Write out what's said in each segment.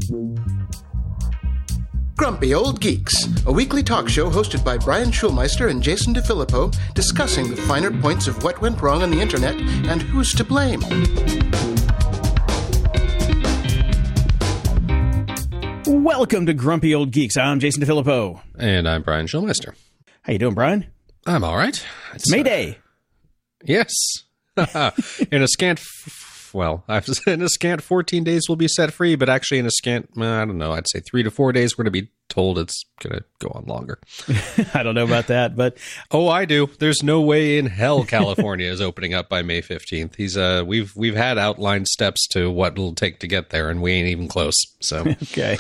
Grumpy Old Geeks, a weekly talk show hosted by Brian Schulmeister and Jason DeFilippo, discussing the finer points of what went wrong on the internet and who's to blame. Welcome to Grumpy Old Geeks. I'm Jason DeFilippo. And I'm Brian Schulmeister. How you doing, Brian? I'm all right. It's May Day. Yes. In a scant 14 days we'll be set free, but actually in a scant, I don't know, I'd say 3 to 4 days we're going to be told it's going to go on longer. I don't know about that, but... Oh, I do. There's no way in hell California is opening up by May 15th. We've had outlined steps to what it'll take to get there, and we ain't even close. So okay.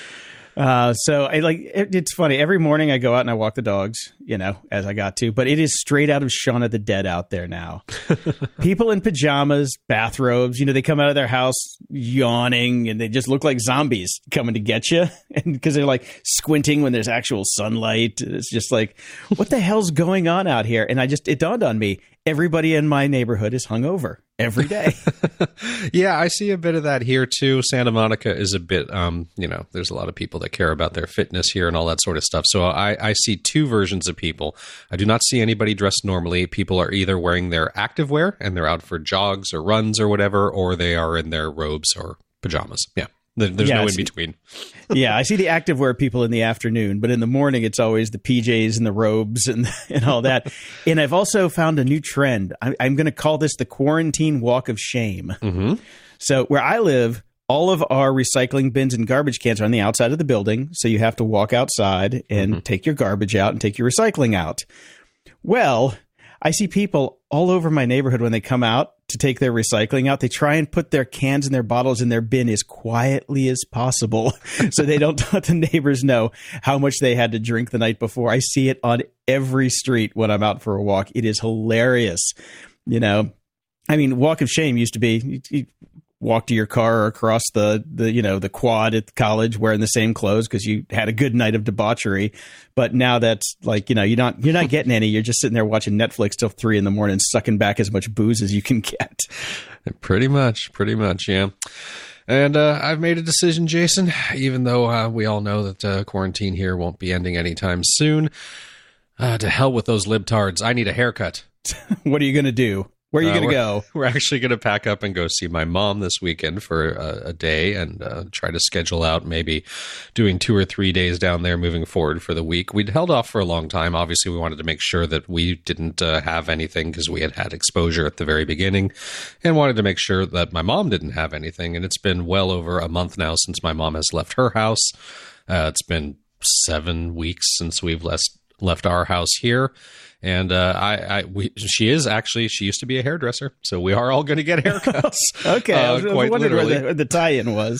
It's funny. Every morning I go out and I walk the dogs, as I got to, but it is straight out of Shaun of the Dead out there now. People in pajamas, bathrobes, they come out of their house yawning and they just look like zombies coming to get you. And because they're like squinting when there's actual sunlight. It's just like, what the hell's going on out here? And it dawned on me, everybody in my neighborhood is hungover every day. Yeah, I see a bit of that here too. Santa Monica is a bit, there's a lot of people that care about their fitness here and all that sort of stuff. So I see two versions of people. I do not see anybody dressed normally. People are either wearing their activewear and they're out for jogs or runs or whatever, or they are in their robes or pajamas. Yeah. There's no in between. Yeah, I see the activewear people in the afternoon, but in the morning it's always the PJs and the robes and all that. And I've also found a new trend. I'm going to call this the quarantine walk of shame. Mm-hmm. So where I live, all of our recycling bins and garbage cans are on the outside of the building. So you have to walk outside and take your garbage out and take your recycling out. Well, I see people all over my neighborhood when they come out to take their recycling out. They try and put their cans and their bottles in their bin as quietly as possible so they don't let the neighbors know how much they had to drink the night before. I see it on every street when I'm out for a walk. It is hilarious. Walk of shame used to be you walk to your car or across the quad at college wearing the same clothes because you had a good night of debauchery. But now that's like, you're not getting any. You're just sitting there watching Netflix till 3 a.m, sucking back as much booze as you can get. Pretty much. Yeah. And I've made a decision, Jason, even though we all know that quarantine here won't be ending anytime soon. To hell with those libtards. I need a haircut. What are you going to do? Where are you going to go? We're actually going to pack up and go see my mom this weekend for a day and try to schedule out maybe doing 2 or 3 days down there moving forward for the week. We'd held off for a long time. Obviously, we wanted to make sure that we didn't have anything because we had exposure at the very beginning and wanted to make sure that my mom didn't have anything. And it's been well over a month now since my mom has left her house. It's been 7 weeks since we've left our house here. And she used to be a hairdresser, so we are all going to get haircuts. Okay, I was wondering where the tie-in was.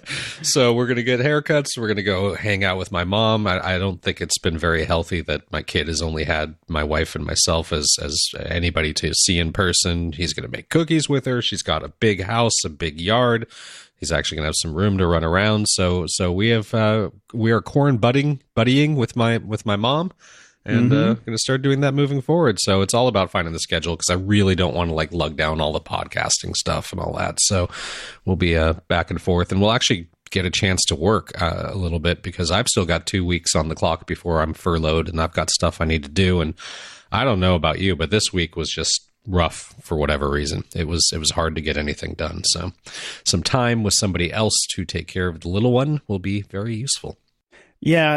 So we're going to get haircuts. We're going to go hang out with my mom. I don't think it's been very healthy that my kid has only had my wife and myself as anybody to see in person. He's going to make cookies with her. She's got a big house, a big yard. He's actually going to have some room to run around. So we are corn buddying with my mom. And going to start doing that moving forward. So it's all about finding the schedule because I really don't want to lug down all the podcasting stuff and all that. So we'll be back and forth, and we'll actually get a chance to work a little bit because I've still got 2 weeks on the clock before I'm furloughed, and I've got stuff I need to do. And I don't know about you, but this week was just rough for whatever reason. It was hard to get anything done. So some time with somebody else to take care of the little one will be very useful. Yeah,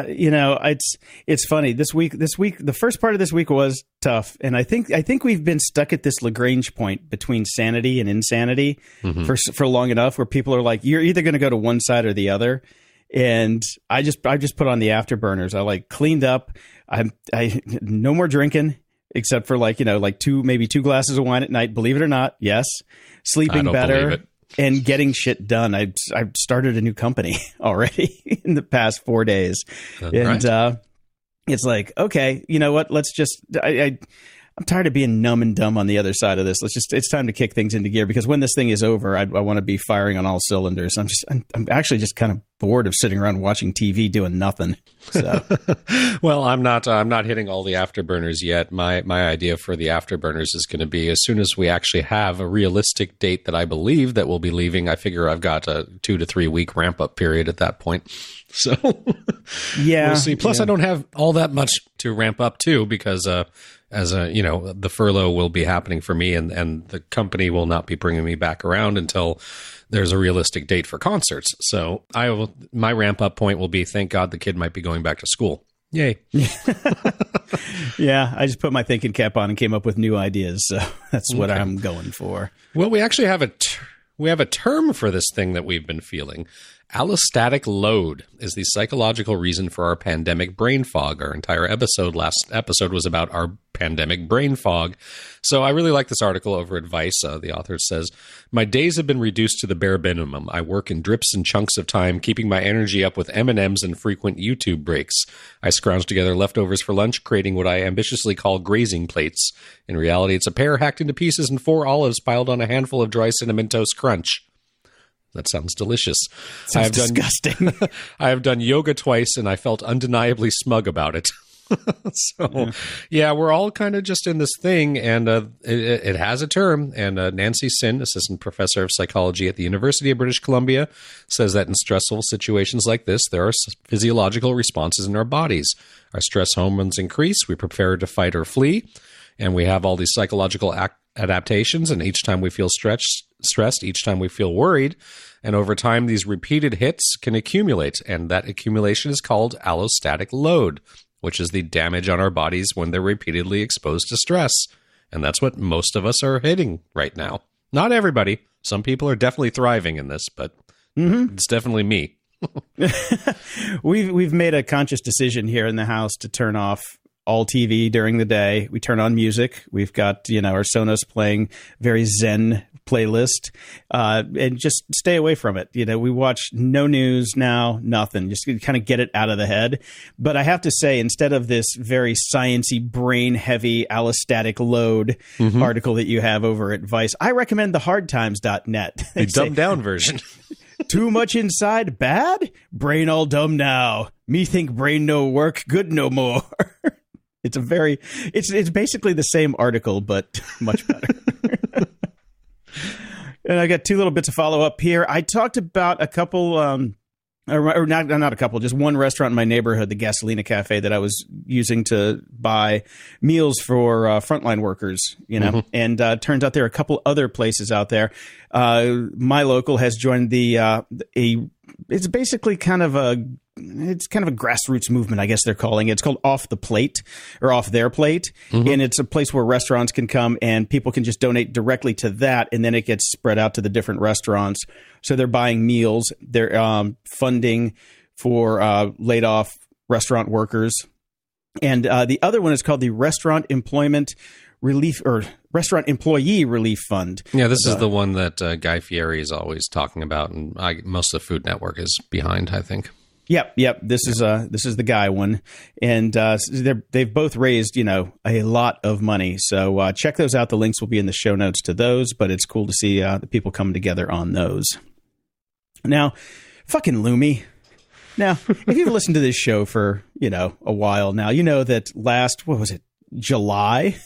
it's funny. This week, the first part of this week was tough, and I think we've been stuck at this Lagrange point between sanity and insanity for long enough, where people are like, you're either going to go to one side or the other. And I just put on the afterburners. I cleaned up. I no more drinking except for maybe 2 glasses of wine at night. Believe it or not, yes, sleeping better. And getting shit done. I've started a new company already in the past 4 days. And it's like, okay, you know what? Let's just I'm tired of being numb and dumb on the other side of this. It's time to kick things into gear because when this thing is over, I want to be firing on all cylinders. I'm actually just kind of bored of sitting around watching TV doing nothing. So, well, I'm not hitting all the afterburners yet. My idea for the afterburners is going to be as soon as we actually have a realistic date that I believe that we'll be leaving. I figure I've got a 2 to 3 week ramp up period at that point. So yeah, we'll see. Plus, I don't have all that much to ramp up to because the furlough will be happening for me, and the company will not be bringing me back around until there's a realistic date for concerts. So my ramp up point will be, thank God the kid might be going back to school. Yay. Yeah, I just put my thinking cap on and came up with new ideas. So that's what I'm going for. Well, we actually have a term for this thing that we've been feeling. Allostatic load is the psychological reason for our pandemic brain fog. Our entire last episode was about our pandemic brain fog. So I really like this article over at Vice. The author says, "My days have been reduced to the bare minimum. I work in drips and chunks of time, keeping my energy up with M&Ms and frequent YouTube breaks. I scrounge together leftovers for lunch, creating what I ambitiously call grazing plates. In reality, it's a pear hacked into pieces and 4 olives piled on a handful of dry cinnamon toast crunch." That sounds delicious. Sounds disgusting. I have done yoga twice, and I felt undeniably smug about it. So, yeah, we're all kind of just in this thing, and it has a term. And Nancy Sin, assistant professor of psychology at the University of British Columbia, says that in stressful situations like this, there are physiological responses in our bodies. Our stress hormones increase. We prepare to fight or flee, and we have all these psychological adaptations. And each time we feel stressed, each time we feel worried, and over time, these repeated hits can accumulate, and that accumulation is called allostatic load, which is the damage on our bodies when they're repeatedly exposed to stress. And that's what most of us are hitting right now. Not everybody. Some people are definitely thriving in this, but it's definitely me. We've made a conscious decision here in the house to turn off all TV during the day. We turn on music. We've got, our Sonos playing very Zen playlist, and just stay away from it. We watch no news now, nothing, just kind of get it out of the head. But I have to say, instead of this very sciencey, brain heavy allostatic load article that you have over at Vice, I recommend the hardtimes.net. The dumbed down version. Too much inside, bad? Brain all dumb now. Me think brain no work, good no more. It's basically the same article, but much better. And I got 2 little bits of follow up here. I talked about a couple, or not a couple, just one restaurant in my neighborhood, the Gasolina Cafe, that I was using to buy meals for frontline workers, and turns out there are a couple other places out there. My local has joined it's basically kind of a grassroots movement, I guess they're calling it. It's called Off the Plate, or Off Their Plate. And it's a place where restaurants can come and people can just donate directly to that. And then it gets spread out to the different restaurants. So they're buying meals. They're funding for laid off restaurant workers. And the other one is called the Restaurant Employment Relief, or Restaurant Employee Relief Fund. Yeah, this is the one that Guy Fieri is always talking about, and most of the Food Network is behind, I think. Yep. This is the Guy one, and they've both raised a lot of money. So check those out. The links will be in the show notes to those. But it's cool to see the people coming together on those. Now, fucking Lumi. Now, if you've listened to this show for a while now, you know that last July,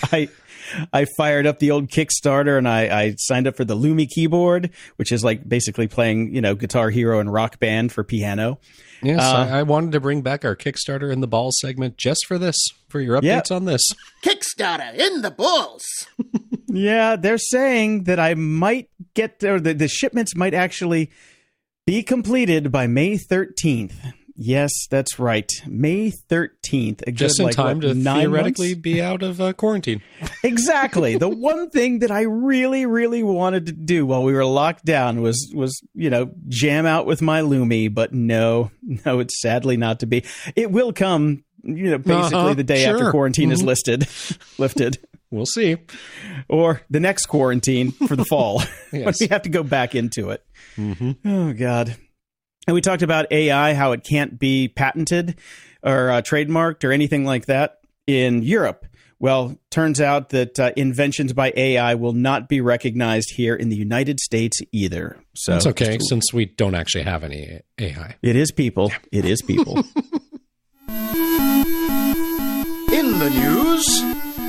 I fired up the old Kickstarter and I signed up for the Lumi keyboard, which is like basically playing, Guitar Hero and Rock Band for piano. Yes, I wanted to bring back our Kickstarter in the balls segment just for this, for your updates on this. Kickstarter in the balls. Yeah, they're saying that I might get, or the shipments might actually be completed by May 13th. Yes, that's right. May 13th. Just in time to theoretically be out of quarantine. Exactly. The one thing that I really, really wanted to do while we were locked down was jam out with my Lumi, but no, it's sadly not to be. It will come, basically the day after quarantine is lifted. We'll see. Or the next quarantine for the fall. Yes. When we have to go back into it. Oh, God. And we talked about AI, how it can't be patented or trademarked or anything like that in Europe, Well, turns out that inventions by AI will not be recognized here in the United States either. So that's okay, since we don't actually have any AI. It is people. Yeah. It is people. In the news...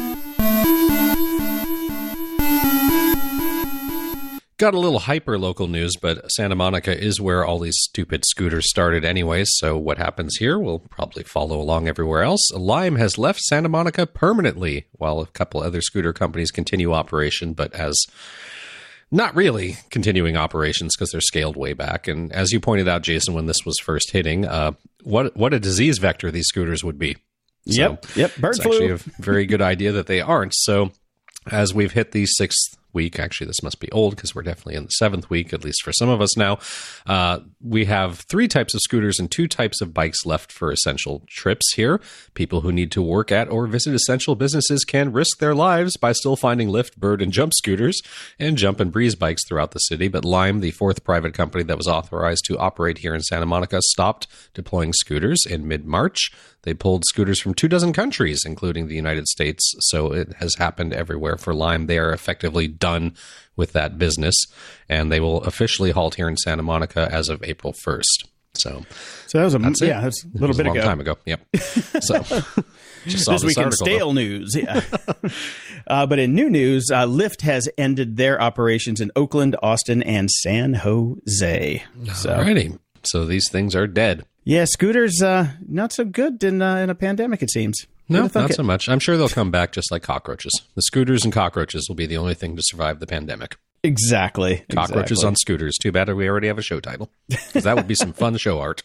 Got a little hyper-local news, but Santa Monica is where all these stupid scooters started anyways, so what happens here will probably follow along everywhere else. Lime has left Santa Monica permanently, while a couple other scooter companies continue operation, but as not really continuing operations because they're scaled way back. And as you pointed out, Jason, when this was first hitting, what a disease vector these scooters would be. Yep, bird flu. It's actually a very good idea that they aren't. So as we've hit the 6th week, actually this must be old because we're definitely in the 7th week, at least for some of us now, we have 3 types of scooters and 2 types of bikes left for essential trips here. People who need to work at or visit essential businesses can risk their lives by still finding Lyft, Bird, and Jump scooters and Jump and Breeze bikes throughout the city. But Lime, the 4th private company that was authorized to operate here in Santa Monica, stopped deploying scooters in mid-March. They pulled scooters from 24 countries, including the United States. So it has happened everywhere for Lime. They are effectively done with that business, and they will officially halt here in Santa Monica as of April 1st. So that was a little bit ago. Time ago. Yep. So just saw this week in stale news. Yeah. But in new news, Lyft has ended their operations in Oakland, Austin, and San Jose. Alrighty. So these things are dead. Yeah, scooters, not so good in a pandemic, it seems. No, not so much. I'm sure they'll come back just like cockroaches. The scooters and cockroaches will be the only thing to survive the pandemic. Exactly. Cockroaches on scooters. Too bad we already have a show title. Because that would be some fun show art.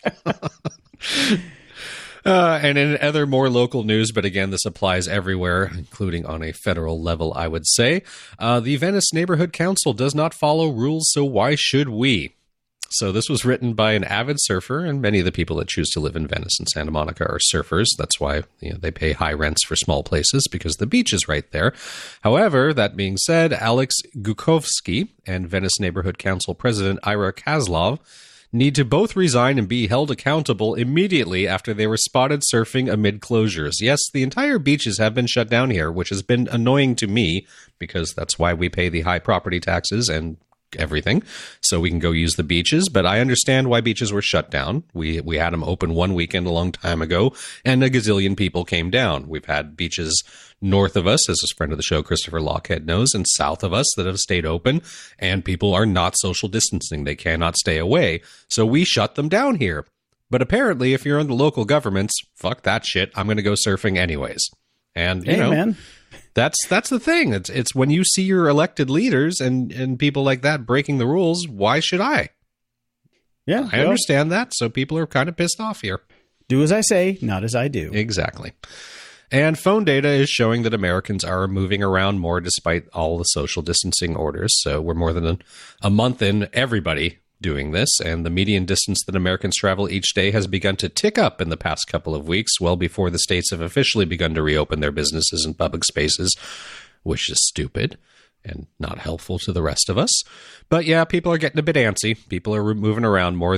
And in other more local news, but again, this applies everywhere, including on a federal level, I would say. The Venice Neighborhood Council does not follow rules, so why should we? So this was written by an avid surfer, and many of the people that choose to live in Venice and Santa Monica are surfers. That's why they pay high rents for small places, because the beach is right there. However, that being said, Alex Gukovsky and Venice Neighborhood Council President Ira Kazlov need to both resign and be held accountable immediately after they were spotted surfing amid closures. Yes, the entire beaches have been shut down here, which has been annoying to me, because that's why we pay the high property taxes and everything, so we can go use the beaches. But I understand why beaches were shut down. We had them open one weekend a long time ago, and a gazillion people came down. We've had beaches north of us, as a friend of the show, Christopher Lockhead, knows, and south of us that have stayed open, and people are not social distancing. They cannot stay away. So we shut them down here. But apparently, if you're in the local governments, fuck that shit. I'm going to go surfing anyways. And, you know, man. That's the thing. It's when you see your elected leaders and people like that breaking the rules, why should I? Yeah, I understand that. So people are kind of pissed off here. Do as I say, not as I do. Exactly. And phone data is showing that Americans are moving around more despite all the social distancing orders. So we're more than a month in, everybody doing this, and the median distance that Americans travel each day has begun to tick up in the past couple of weeks, well before the states have officially begun to reopen their businesses and public spaces, which is stupid and not helpful to the rest of us. But yeah, people are getting a bit antsy. People are moving around more.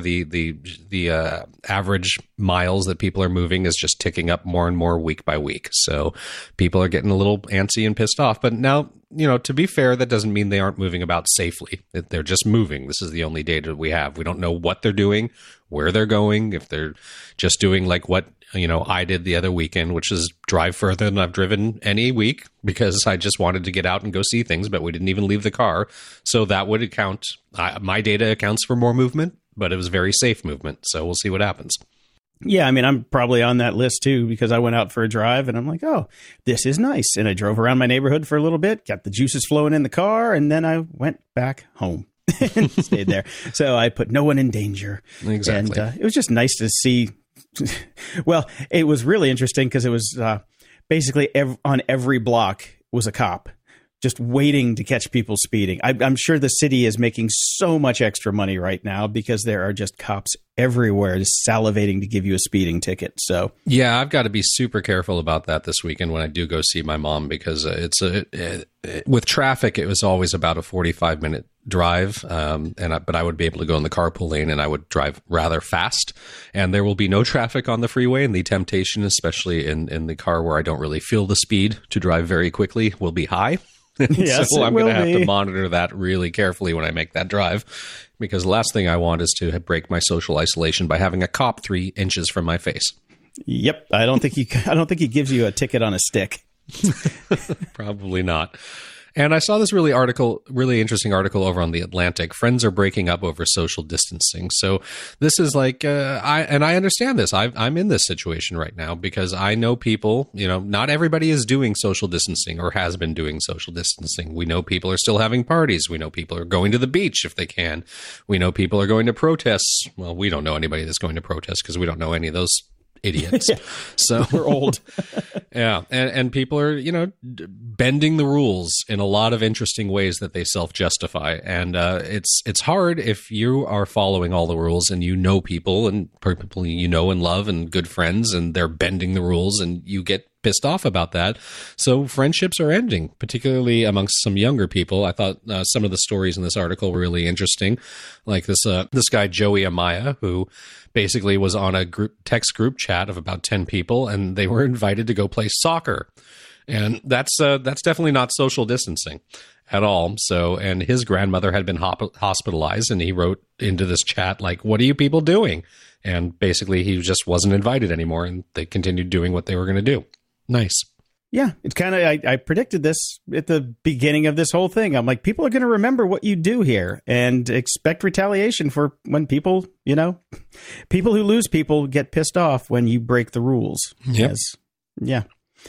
The average miles that people are moving is just ticking up more and more week by week. So people are getting a little antsy and pissed off. But now, to be fair, that doesn't mean they aren't moving about safely. They're just moving. This is the only data we have. We don't know what they're doing, where they're going, if they're just doing like what I did the other weekend, which is drive further than I've driven any week because I just wanted to get out and go see things, but we didn't even leave the car. So that would account. My data accounts for more movement, but it was very safe movement. So we'll see what happens. Yeah, I mean, I'm probably on that list too because I went out for a drive and I'm like, oh, this is nice. And I drove around my neighborhood for a little bit, got the juices flowing in the car, and then I went back home and stayed there. So I put no one in danger. Exactly. And it was just nice to see. Well, it was really interesting because it was basically on every block was a cop just waiting to catch people speeding. I'm sure the city is making so much extra money right now because there are just cops everywhere just salivating to give you a speeding ticket. So yeah, I've got to be super careful about that this weekend when I do go see my mom, because with traffic, it was always about a 45-minute drive, but I would be able to go in the carpool lane, and I would drive rather fast, and there will be no traffic on the freeway, and the temptation, especially in the car where I don't really feel the speed to drive very quickly, will be high. Yes, so I'm going to have be. to monitor that really carefully when I make that drive, because the last thing I want is to break my social isolation by having a cop 3 inches from my face. Yep, I don't think he gives you a ticket on a stick. Probably not. And I saw this really interesting article over on The Atlantic. Friends are breaking up over social distancing. So this is like, I understand this. I'm in this situation right now because I know people, not everybody is doing social distancing or has been doing social distancing. We know people are still having parties. We know people are going to the beach if they can. We know people are going to protests. Well, we don't know anybody that's going to protest because we don't know any of those idiots. Yeah. So we're old. Yeah. And people are, bending the rules in a lot of interesting ways that they self-justify. And it's hard if you are following all the rules and people and people and love and good friends, and they're bending the rules and you get pissed off about that. So friendships are ending, particularly amongst some younger people. I thought some of the stories in this article were really interesting. Like this guy, Joey Amaya, who basically was on a text group chat of about 10 people, and they were invited to go play soccer. And that's definitely not social distancing at all. So, and his grandmother had been hospitalized, and he wrote into this chat, like, what are you people doing? And basically he just wasn't invited anymore, and they continued doing what they were going to do. Nice. Yeah, it's kind of, I predicted this at the beginning of this whole thing. I'm like, people are going to remember what you do here and expect retaliation for when people, people who lose people get pissed off when you break the rules. Yep. Yeah.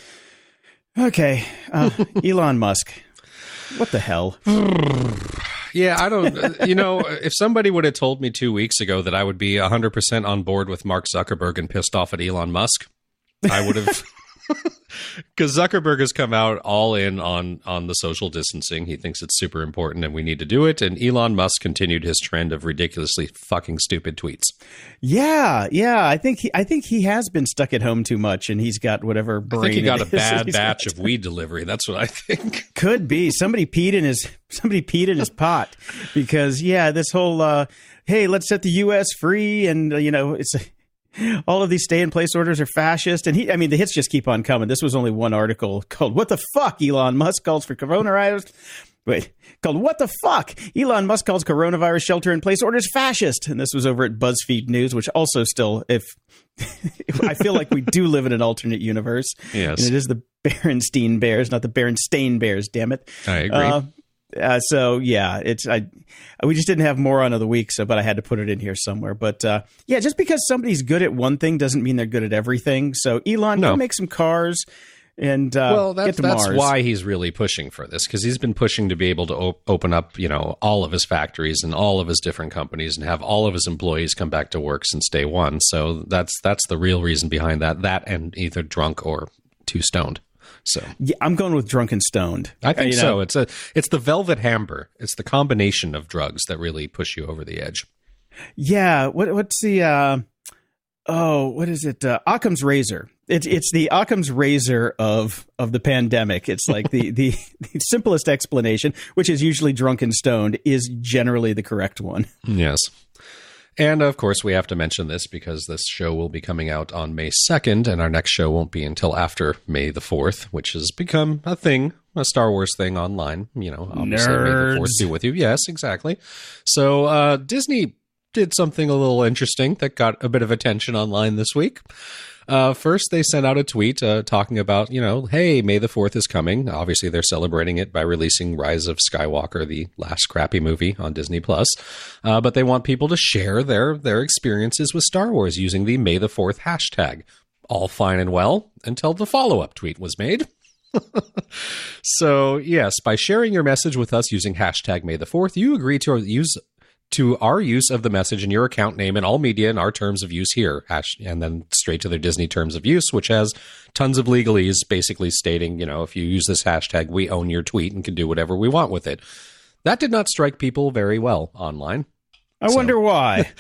Okay. Elon Musk. What the hell? Yeah, I don't, if somebody would have told me 2 weeks ago that I would be 100% on board with Mark Zuckerberg and pissed off at Elon Musk, I would have... Because Zuckerberg has come out all in on the social distancing. He thinks it's super important and we need to do it. And Elon Musk continued his trend of ridiculously fucking stupid tweets. Yeah. I think he has been stuck at home too much, and he's got whatever brain. I think he got a bad batch of weed delivery. That's what I think. Could be. Somebody peed in his pot, because this whole hey, let's set the U.S. free, and it's. All of these stay-in-place orders are fascist. And the hits just keep on coming. This was only one article called, "What the fuck? Elon Musk calls for coronavirus." Called, "What the fuck? Elon Musk calls coronavirus shelter-in-place orders fascist." And this was over at BuzzFeed News, which also still, I feel like we do live in an alternate universe. Yes. And it is the Berenstein Bears, not the Berenstain Bears, damn it. I agree. We just didn't have moron of the week, but I had to put it in here somewhere. But just because somebody's good at one thing doesn't mean they're good at everything. So Elon, go make some cars and get to that's Mars. why he's really pushing for this, because he's been pushing to be able to open up, all of his factories and all of his different companies and have all of his employees come back to work since day one. So that's the real reason behind that. That and either drunk or too stoned. So yeah, I'm going with drunk and stoned. I think so. It's the velvet hamper. It's the combination of drugs that really push you over the edge. Yeah. What's the what is it? Occam's razor. It's the Occam's razor of the pandemic. It's like the simplest explanation, which is usually drunk and stoned, is generally the correct one. Yes. And, of course, we have to mention this because this show will be coming out on May 2nd, and our next show won't be until after May the 4th, which has become a thing, a Star Wars thing online. Obviously, May the 4th be with you. Yes, exactly. So Disney did something a little interesting that got a bit of attention online this week. First, they sent out a tweet talking about, hey, May the 4th is coming. Obviously, they're celebrating it by releasing Rise of Skywalker, the last crappy movie on Disney+. But they want people to share their experiences with Star Wars using the May the 4th hashtag. All fine and well until the follow-up tweet was made. So, yes, by sharing your message with us using hashtag May the 4th, you agree to our use of the message in your account name and all media and our terms of use here, and then straight to their Disney terms of use, which has tons of legalese basically stating, if you use this hashtag, we own your tweet and can do whatever we want with it. That did not strike people very well online. I wonder why.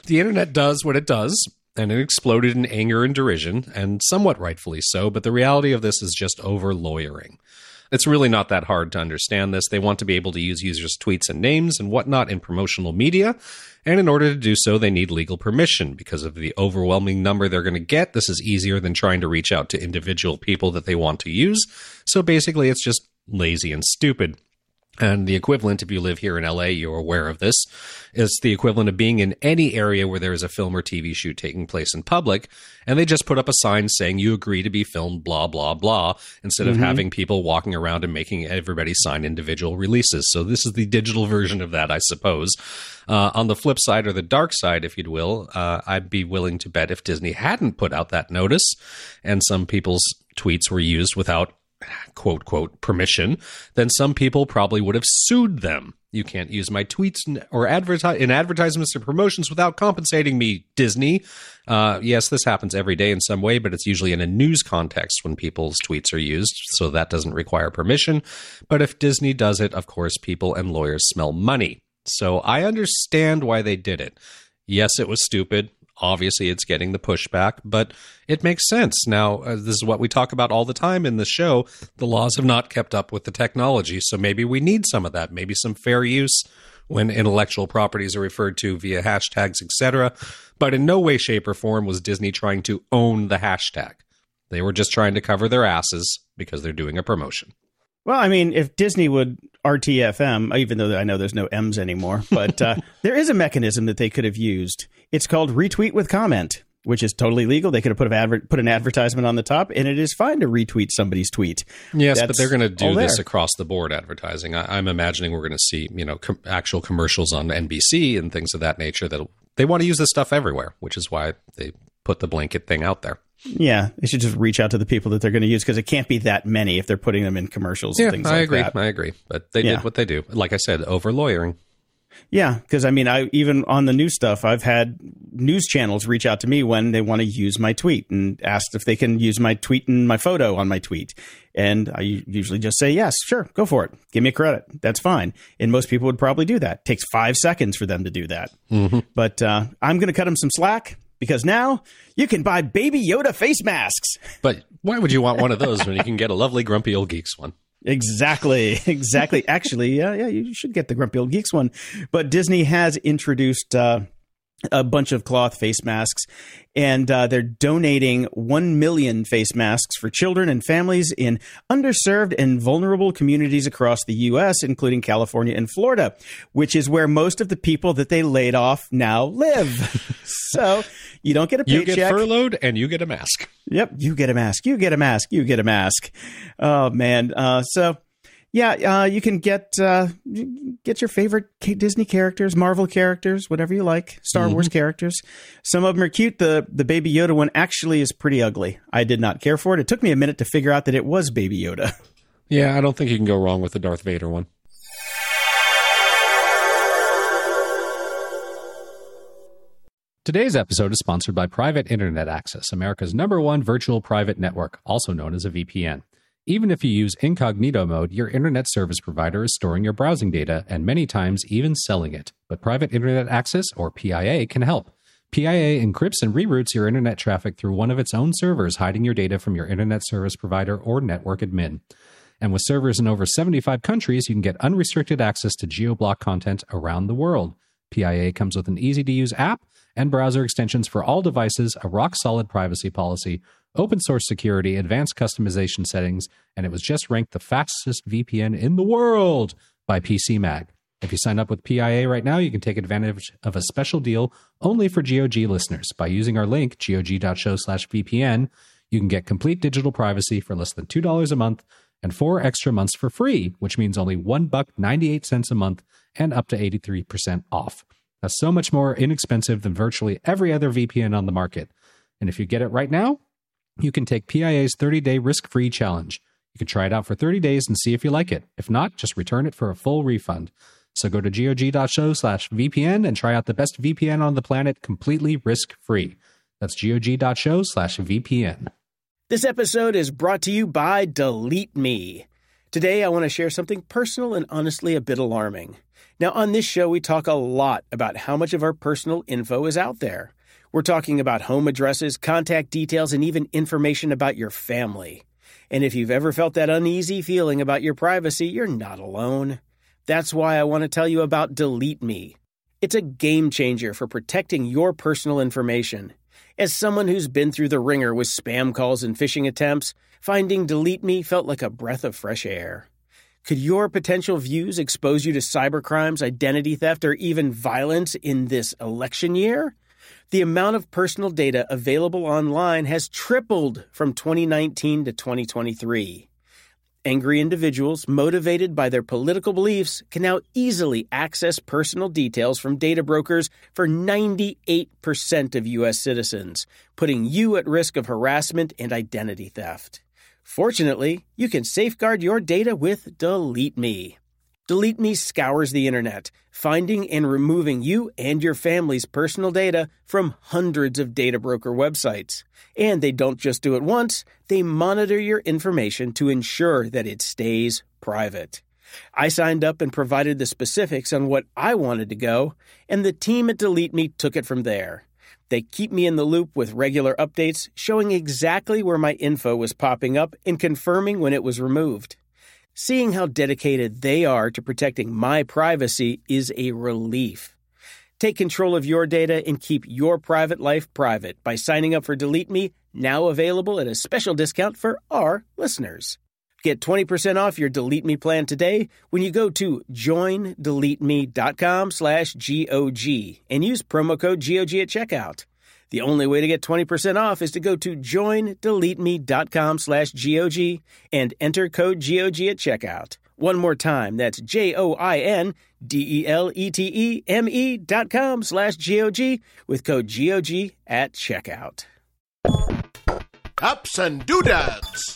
The internet does what it does, and it exploded in anger and derision, and somewhat rightfully so, but the reality of this is just over-lawyering. It's really not that hard to understand this. They want to be able to use users' tweets and names and whatnot in promotional media, and in order to do so, they need legal permission. Because of the overwhelming number they're going to get, this is easier than trying to reach out to individual people that they want to use. So basically, it's just lazy and stupid. And the equivalent, if you live here in LA, you're aware of this, is the equivalent of being in any area where there is a film or TV shoot taking place in public, and they just put up a sign saying you agree to be filmed, blah, blah, blah, instead of having people walking around and making everybody sign individual releases. So this is the digital version of that, I suppose. On the flip side, or the dark side, if you will, I'd be willing to bet if Disney hadn't put out that notice and some people's tweets were used without quote, quote, permission, then some people probably would have sued them. You can't use my tweets or in advertisements or promotions without compensating me, Disney. Yes, this happens every day in some way, but it's usually in a news context when people's tweets are used, so that doesn't require permission. But if Disney does it, of course, people and lawyers smell money. So I understand why they did it. Yes, it was stupid. Obviously, it's getting the pushback, but it makes sense. Now, this is what we talk about all the time in the show. The laws have not kept up with the technology, so maybe we need some of that, maybe some fair use when intellectual properties are referred to via hashtags, etc. But in no way, shape, or form was Disney trying to own the hashtag. They were just trying to cover their asses because they're doing a promotion. Well, I mean, if Disney would RTFM, even though I know there's no M's anymore, but there is a mechanism that they could have used. It's called retweet with comment, which is totally legal. They could have put an advertisement on the top, and it is fine to retweet somebody's tweet. Yes, but they're going to do this across the board advertising. I'm imagining we're going to see, actual commercials on NBC and things of that nature. That they want to use this stuff everywhere, which is why they put the blanket thing out there. Yeah, they should just reach out to the people that they're going to use because it can't be that many if they're putting them in commercials and things like that. I agree. But they did what they do. Like I said, over-lawyering. Yeah, because I even on the new stuff, I've had news channels reach out to me when they want to use my tweet and asked if they can use my tweet and my photo on my tweet. And I usually just say, yes, sure, go for it. Give me a credit. That's fine. And most people would probably do that. It takes 5 seconds for them to do that. Mm-hmm. But I'm going to cut them some slack. Because now you can buy Baby Yoda face masks. But why would you want one of those when you can get a lovely Grumpy Old Geeks one? Exactly. Actually, yeah, you should get the Grumpy Old Geeks one. But Disney has introduced a bunch of cloth face masks, and they're donating 1 million face masks for children and families in underserved and vulnerable communities across the U.S., including California and Florida, which is where most of the people that they laid off now live. So you don't get a paycheck. You get furloughed and you get a mask. Yep, you get a mask. You get a mask. You get a mask. Oh, man. You can get your favorite Disney characters, Marvel characters, whatever you like, Star Wars characters. Some of them are cute. The Baby Yoda one actually is pretty ugly. I did not care for it. It took me a minute to figure out that it was Baby Yoda. Yeah, I don't think you can go wrong with the Darth Vader one. Today's episode is sponsored by Private Internet Access, America's #1 virtual private network, also known as a VPN. Even if you use incognito mode, your internet service provider is storing your browsing data and many times even selling it. But Private Internet Access, or PIA, can help. PIA encrypts and reroutes your internet traffic through one of its own servers, hiding your data from your internet service provider or network admin. And with servers in over 75 countries, you can get unrestricted access to geo-block content around the world. PIA comes with an easy-to-use app and browser extensions for all devices, a rock-solid privacy policy, open-source security, advanced customization settings, and it was just ranked the fastest VPN in the world by PC Mag. If you sign up with PIA right now, you can take advantage of a special deal only for GOG listeners. By using our link, gog.show/VPN, you can get complete digital privacy for less than $2 a month and 4 extra months for free, which means only $1.98 a month and up to 83% off. That's so much more inexpensive than virtually every other VPN on the market. And if you get it right now, you can take PIA's 30-day risk-free challenge. You can try it out for 30 days and see if you like it. If not, just return it for a full refund. So go to gog.show/VPN and try out the best VPN on the planet completely risk-free. That's gog.show/VPN. This episode is brought to you by Delete Me. Today, I want to share something personal and honestly a bit alarming. Now, on this show, we talk a lot about how much of our personal info is out there. We're talking about home addresses, contact details, and even information about your family. And if you've ever felt that uneasy feeling about your privacy, you're not alone. That's why I want to tell you about Delete Me. It's a game changer for protecting your personal information. As someone who's been through the ringer with spam calls and phishing attempts, finding Delete Me felt like a breath of fresh air. Could your potential views expose you to cybercrimes, identity theft, or even violence in this election year? The amount of personal data available online has tripled from 2019 to 2023. Angry individuals, motivated by their political beliefs, can now easily access personal details from data brokers for 98% of U.S. citizens, putting you at risk of harassment and identity theft. Fortunately, you can safeguard your data with Delete Me. Delete Me scours the internet, finding and removing you and your family's personal data from hundreds of data broker websites. And they don't just do it once, they monitor your information to ensure that it stays private. I signed up and provided the specifics on what I wanted to go, and the team at Delete Me took it from there. They keep me in the loop with regular updates, showing exactly where my info was popping up and confirming when it was removed. Seeing how dedicated they are to protecting my privacy is a relief. Take control of your data and keep your private life private by signing up for Delete Me, now available at a special discount for our listeners. Get 20% off your Delete Me plan today when you go to joindeleteme.com/GOG and use promo code GOG at checkout. The only way to get 20% off is to go to joindeleteme.com/GOG and enter code GOG at checkout. One more time, that's joindeleteme.com/GOG with code GOG at checkout. Apps and doodads.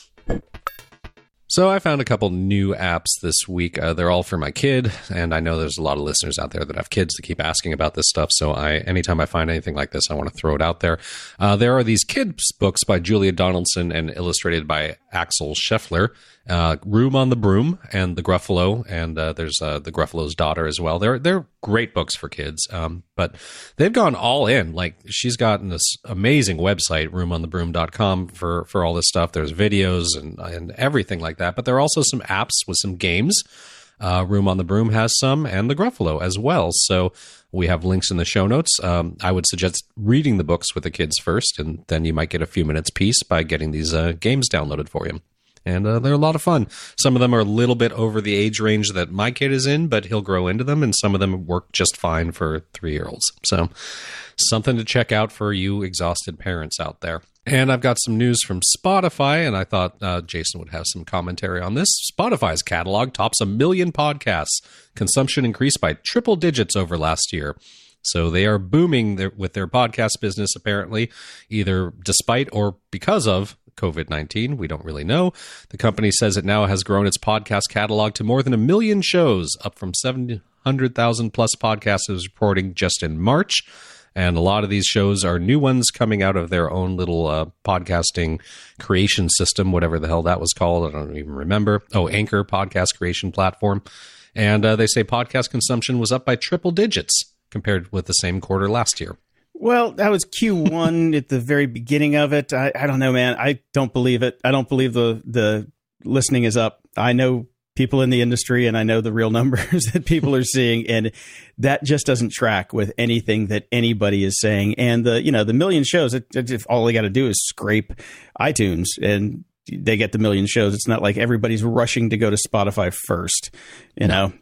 So I found a couple new apps this week. They're all for my kid, and I know there's a lot of listeners out there that have kids that keep asking about this stuff. So anytime I find anything like this, I want to throw it out there. There are these kids books by Julia Donaldson and illustrated by Axel Scheffler. Room on the Broom and The Gruffalo, and there's The Gruffalo's Daughter as well. They're great books for kids, but they've gone all in. Like, she's gotten this amazing website, roomonthebroom.com, for all this stuff. There's videos and everything like that, but there are also some apps with some games. Room on the Broom has some, and The Gruffalo as well. So we have links in the show notes. I would suggest reading the books with the kids first, and then you might get a few minutes peace by getting these games downloaded for you. And they're a lot of fun. Some of them are a little bit over the age range that my kid is in, but he'll grow into them, and some of them work just fine for 3-year-olds. So something to check out for you exhausted parents out there. And I've got some news from Spotify, and I thought Jason would have some commentary on this. Spotify's catalog tops 1 million podcasts. Consumption increased by triple digits over last year. So they are booming with their podcast business, apparently, either despite or because of COVID-19. We don't really know. The company says it now has grown its podcast catalog to more than 1 million shows, up from 700,000 plus podcasts it was reporting just in March. And a lot of these shows are new ones coming out of their own little podcasting creation system, whatever the hell that was called. I don't even remember. Oh, Anchor podcast creation platform. And they say podcast consumption was up by triple digits compared with the same quarter last year. Well, that was Q1 at the very beginning of it. I don't know, man. I don't believe it. I don't believe the listening is up. I know people in the industry, and I know the real numbers that people are seeing, and that just doesn't track with anything that anybody is saying. And the 1 million shows, all they got to do is scrape iTunes, and they get the 1 million shows. It's not like everybody's rushing to go to Spotify first, you know.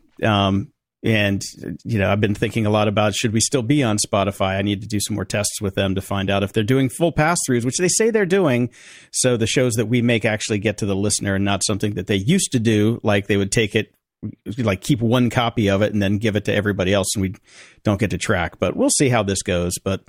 And, I've been thinking a lot about, should we still be on Spotify? I need to do some more tests with them to find out if they're doing full pass-throughs, which they say they're doing. So the shows that we make actually get to the listener and not something that they used to do, like they would take it, like keep one copy of it and then give it to everybody else, and we don't get to track. But we'll see how this goes. But,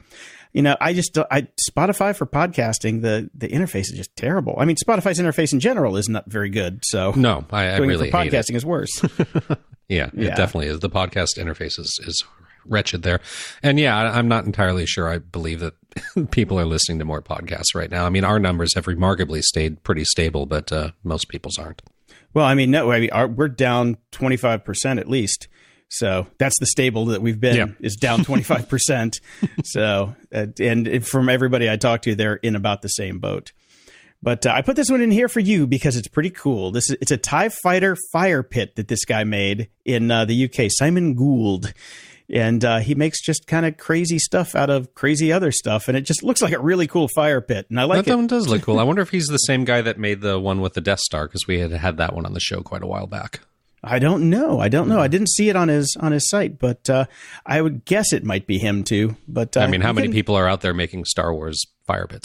Spotify for podcasting, the interface is just terrible. I mean, Spotify's interface in general is not very good. So no, I really hate it. Podcasting is worse. Yeah, it definitely is. The podcast interface is wretched there. And I'm not entirely sure I believe that people are listening to more podcasts right now. I mean, our numbers have remarkably stayed pretty stable, but most people's aren't. Well, I mean, we're down 25% at least. So that's the stable that we've been, is down 25%. So, and from everybody I talked to, they're in about the same boat. But I put this one in here for you because it's pretty cool. It's a TIE Fighter fire pit that this guy made in the UK, Simon Gould. And he makes just kind of crazy stuff out of crazy other stuff. And it just looks like a really cool fire pit. And I like it. That one does look cool. I wonder if he's the same guy that made the one with the Death Star, because we had that one on the show quite a while back. I don't know. I didn't see it on his site, but I would guess it might be him too. But I mean, how many people are out there making Star Wars fire pits?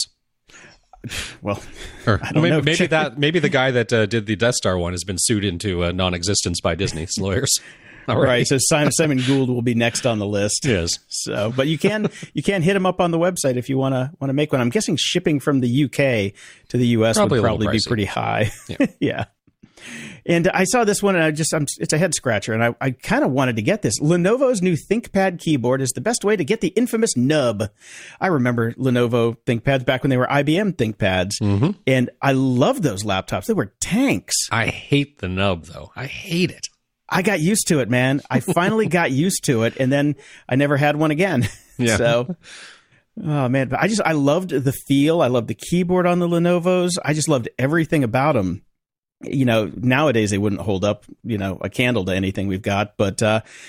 Well, or I don't know. Maybe the guy that did the Death Star one has been sued into non-existence by Disney's lawyers. All right. So Simon Gould will be next on the list. Yes. So, but you can hit him up on the website if you want to make one. I'm guessing shipping from the UK to the US would probably be pretty high. Yeah. Yeah. And I saw this one, and it's a head scratcher, and I kind of wanted to get this. Lenovo's new ThinkPad keyboard is the best way to get the infamous nub. I remember Lenovo ThinkPads back when they were IBM ThinkPads, and I loved those laptops. They were tanks. I hate the nub, though. I hate it. I got used to it, man. I finally got used to it, and then I never had one again. Yeah. So, oh man, but I loved the feel. I loved the keyboard on the Lenovos. I just loved everything about them. You know, nowadays they wouldn't hold up, a candle to anything we've got. But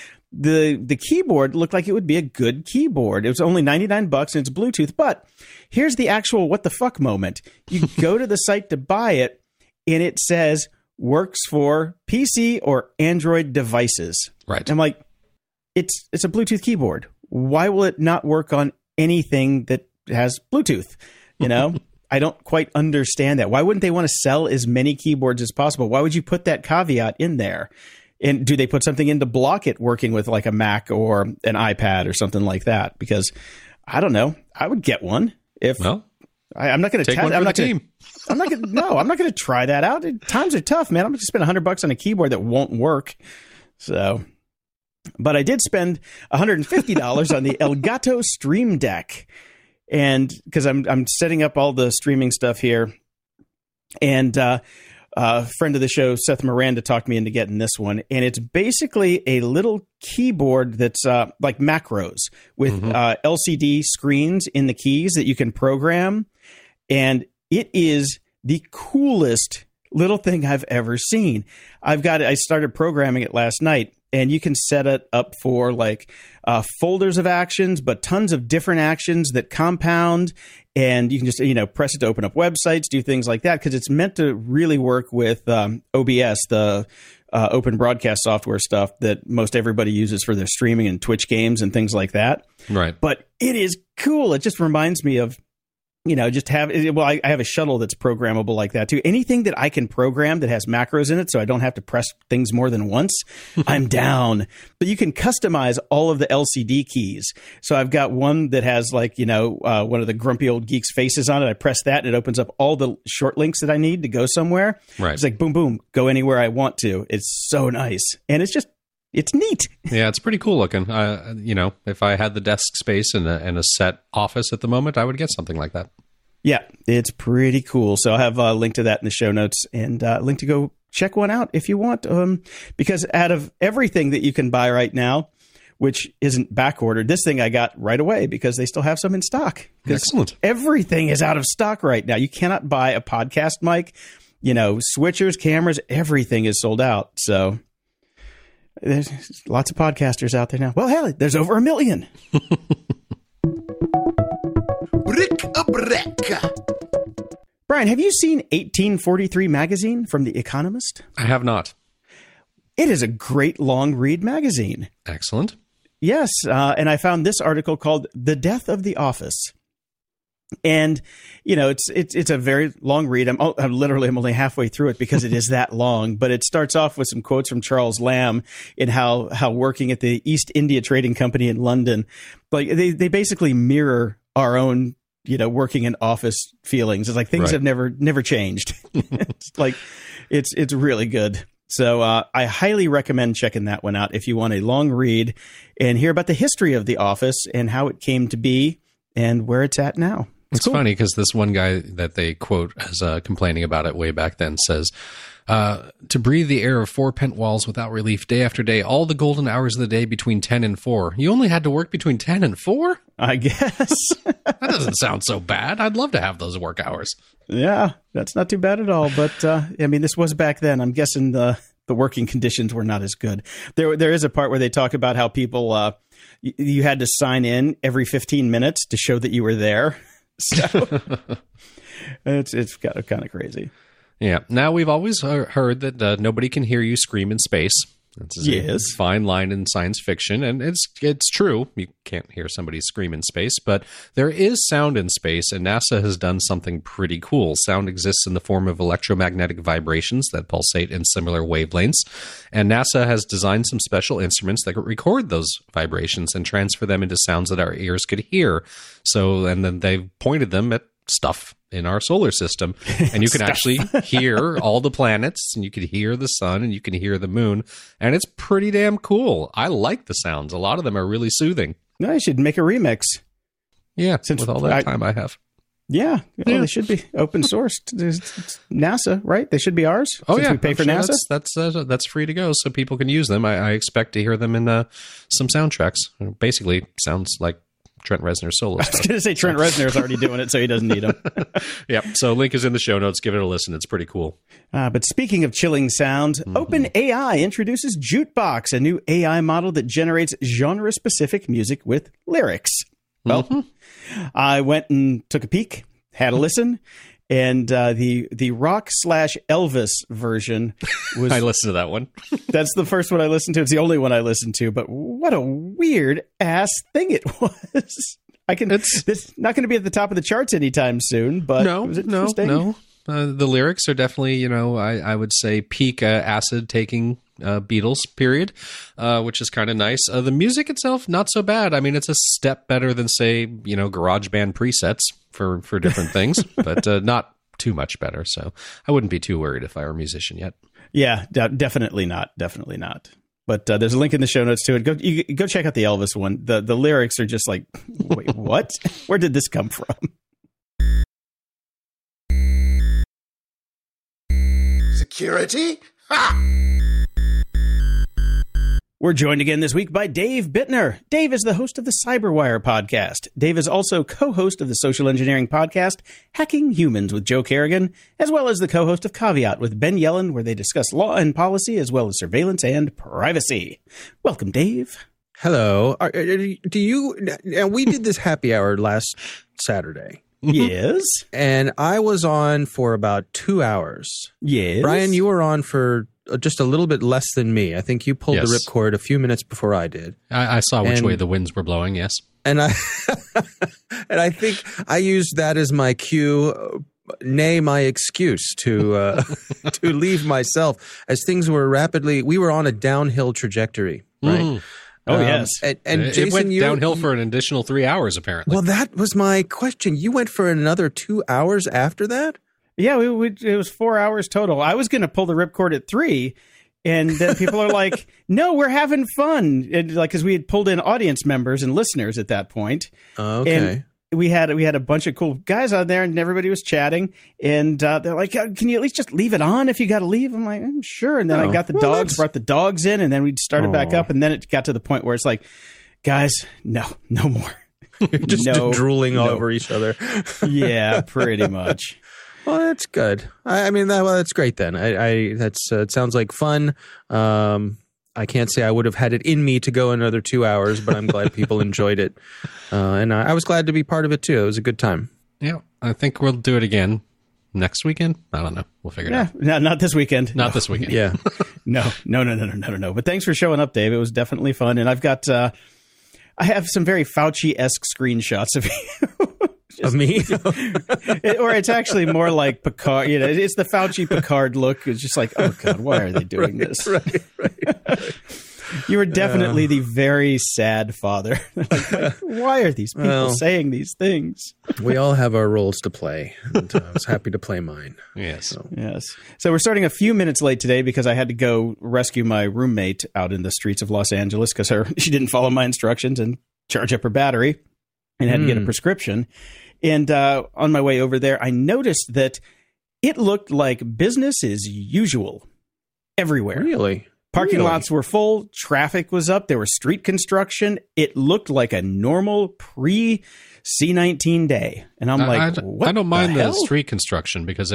the keyboard looked like it would be a good keyboard. It was only $99 and it's Bluetooth. But here's the actual what the fuck moment. You go to the site to buy it, and it says works for PC or Android devices. Right. And I'm like, it's a Bluetooth keyboard. Why will it not work on anything that has Bluetooth? I don't quite understand that. Why wouldn't they want to sell as many keyboards as possible? Why would you put that caveat in there? And do they put something in to block it working with like a Mac or an iPad or something like that? Because I don't know. I would get one I'm not going to take one for the team. I'm not going to try that out. Times are tough, man. I'm going to spend $100 on a keyboard that won't work. So, but I did spend $150 on the Elgato Stream Deck. And because I'm setting up all the streaming stuff here, and a friend of the show, Seth Miranda, talked me into getting this one. And it's basically a little keyboard that's like macros with LCD screens in the keys that you can program. And it is the coolest little thing I've ever seen. I started programming it last night. And you can set it up for like folders of actions, but tons of different actions that compound. And you can just, press it to open up websites, do things like that, because it's meant to really work with OBS, the open broadcast software stuff that most everybody uses for their streaming and Twitch games and things like that. Right. But it is cool. It just reminds me of, I have a shuttle that's programmable like that too. Anything that I can program that has macros in it so I don't have to press things more than once, I'm down. But you can customize all of the LCD keys. So I've got one that has one of the grumpy old geeks faces on it. I press that and it opens up all the short links that I need to go somewhere. Right. It's like, boom, boom, go anywhere I want to. It's so nice. And it's neat. Yeah, it's pretty cool looking. If I had the desk space and a set office at the moment, I would get something like that. Yeah, it's pretty cool. So I'll have a link to that in the show notes and a link to go check one out if you want. Because out of everything that you can buy right now, which isn't back ordered, this thing I got right away because they still have some in stock. Excellent. Everything is out of stock right now. You cannot buy a podcast mic, switchers, cameras, everything is sold out. So there's lots of podcasters out there now. Well, hell, there's over 1 million. Brian, have you seen 1843 magazine from The Economist? I have not. It is a great long read magazine. Excellent. Yes, and I found this article called "The Death of the Office." And, it's a very long read. I'm only halfway through it because it is that long. But it starts off with some quotes from Charles Lamb in how working at the East India Trading Company in London, like they basically mirror our own, working in office feelings. It's like things have never changed. It's like it's really good. So I highly recommend checking that one out if you want a long read and hear about the history of the office and how it came to be and where it's at now. It's funny because this one guy that they quote as complaining about it way back then says, to breathe the air of 4 pent walls without relief day after day, all the golden hours of the day between 10 and 4. You only had to work between 10 and 4? I guess. That doesn't sound so bad. I'd love to have those work hours. Yeah, that's not too bad at all. But, I mean, this was back then. I'm guessing the working conditions were not as good. There is a part where they talk about how people, you had to sign in every 15 minutes to show that you were there. So it's kind of crazy. Yeah. Now, we've always heard that nobody can hear you scream in space. That's a fine line in science fiction, and it's true. You can't hear somebody scream in space, but there is sound in space, and NASA has done something pretty cool. Sound exists in the form of electromagnetic vibrations that pulsate in similar wavelengths, and NASA has designed some special instruments that record those vibrations and transfer them into sounds that our ears could hear. And then they've pointed them at stuff in our solar system, and you can actually hear all the planets, and you can hear the sun, and you can hear the moon, and it's pretty damn cool. I like the sounds. A lot of them are really soothing. No, I should make a remix. Yeah, with all that time I have. Yeah, well, they should be open sourced. It's NASA, right? They should be ours. Oh, since yeah, we pay for NASA. That's free to go, so people can use them. I expect to hear them in some soundtracks. Basically, sounds like Trent Reznor's solo stuff. I was going to say Trent Reznor's already doing it, so he doesn't need them. Yep. So link is in the show notes. Give it a listen. It's pretty cool. But speaking of chilling sound, OpenAI introduces Jutebox, a new AI model that generates genre-specific music with lyrics. Well, I went and took a peek, had a listen, and the rock/Elvis version was... I listened to that one. That's the first one I listened to. It's the only one I listened to, but what a weird ass thing it was. It's not going to be at the top of the charts anytime soon, but no. The lyrics are definitely, I would say peak acid taking Beatles period, which is kind of nice. The music itself, not so bad. I mean, it's a step better than, say, GarageBand presets for different things, but not too much better. So I wouldn't be too worried if I were a musician yet. Yeah, definitely not. Definitely not. But there's a link in the show notes to it. Go check out the Elvis one. The lyrics are just like, wait, what? Where did this come from? Security? Ha! We're joined again this week by Dave Bittner. Dave is the host of the Cyberwire podcast. Dave is also co-host of the social engineering podcast, Hacking Humans with Joe Kerrigan, as well as the co-host of Caveat with Ben Yellen, where they discuss law and policy, as well as surveillance and privacy. Welcome, Dave. Hello. We did this happy hour last Saturday. Yes. And I was on for about 2 hours. Yes. Brian, you were on for just a little bit less than me. I think you pulled the ripcord a few minutes before I did. I saw which way the winds were blowing, yes. And I think I used that as my cue, nay, my excuse to leave myself, as things were we were on a downhill trajectory, right? Mm. Oh, yes. And Jason, it went downhill for an additional 3 hours, apparently. Well, that was my question. You went for another 2 hours after that? Yeah, it was 4 hours total. I was going to pull the ripcord at 3, and then people are like, "No, we're having fun," because we had pulled in audience members and listeners at that point. Okay. And we had a bunch of cool guys out there, and everybody was chatting. And they're like, "Can you at least just leave it on if you got to leave?" I'm like, "Sure." And then I got the dogs, brought the dogs in, and then we started back up. And then it got to the point where it's like, "Guys, no more." You're just drooling all over each other. Yeah, pretty much. Well, that's good. I mean, that's great then. It sounds like fun. I can't say I would have had it in me to go another 2 hours, but I'm glad people enjoyed it. And I was glad to be part of it too. It was a good time. Yeah, I think we'll do it again next weekend. I don't know. We'll figure it out. No, not this weekend. Not this weekend. Yeah. No. But thanks for showing up, Dave. It was definitely fun. And I've got, I have some very Fauci-esque screenshots of you. Of me? Or it's actually more like Picard. It's the Fauci Picard look. It's just like, oh God, why are they doing this? Right. You were definitely the very sad father. like, why are these people saying these things? We all have our roles to play. And I was happy to play mine. Yes. Yes. So we're starting a few minutes late today because I had to go rescue my roommate out in the streets of Los Angeles because she didn't follow my instructions and charge up her battery and had to get a prescription. And on my way over there, I noticed that it looked like business as usual everywhere. Really? Parking lots were full. Traffic was up. There was street construction. It looked like a normal pre-C-19 day. And I'm like, what? I don't mind the street construction because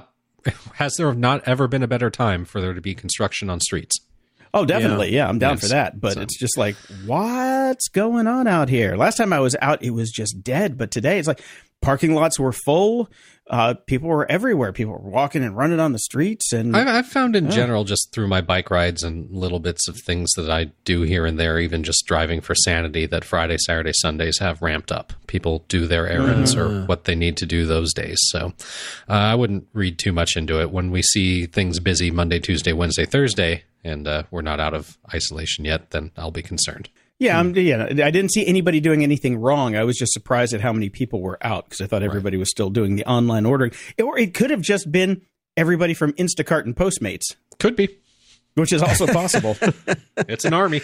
has there not ever been a better time for there to be construction on streets? Oh, definitely. Yeah, I'm down for that. But it's just like, what's going on out here? Last time I was out, it was just dead. But today it's like parking lots were full. People were everywhere. People were walking and running on the streets. And I've found in general, just through my bike rides and little bits of things that I do here and there, even just driving for sanity, that Friday, Saturday, Sundays have ramped up. People do their errands or what they need to do those days. So I wouldn't read too much into it. When we see things busy Monday, Tuesday, Wednesday, Thursday, and we're not out of isolation yet, then I'll be concerned. Yeah, I didn't see anybody doing anything wrong. I was just surprised at how many people were out because I thought everybody was still doing the online ordering. Or it could have just been everybody from Instacart and Postmates. Could be. Which is also possible. It's an army.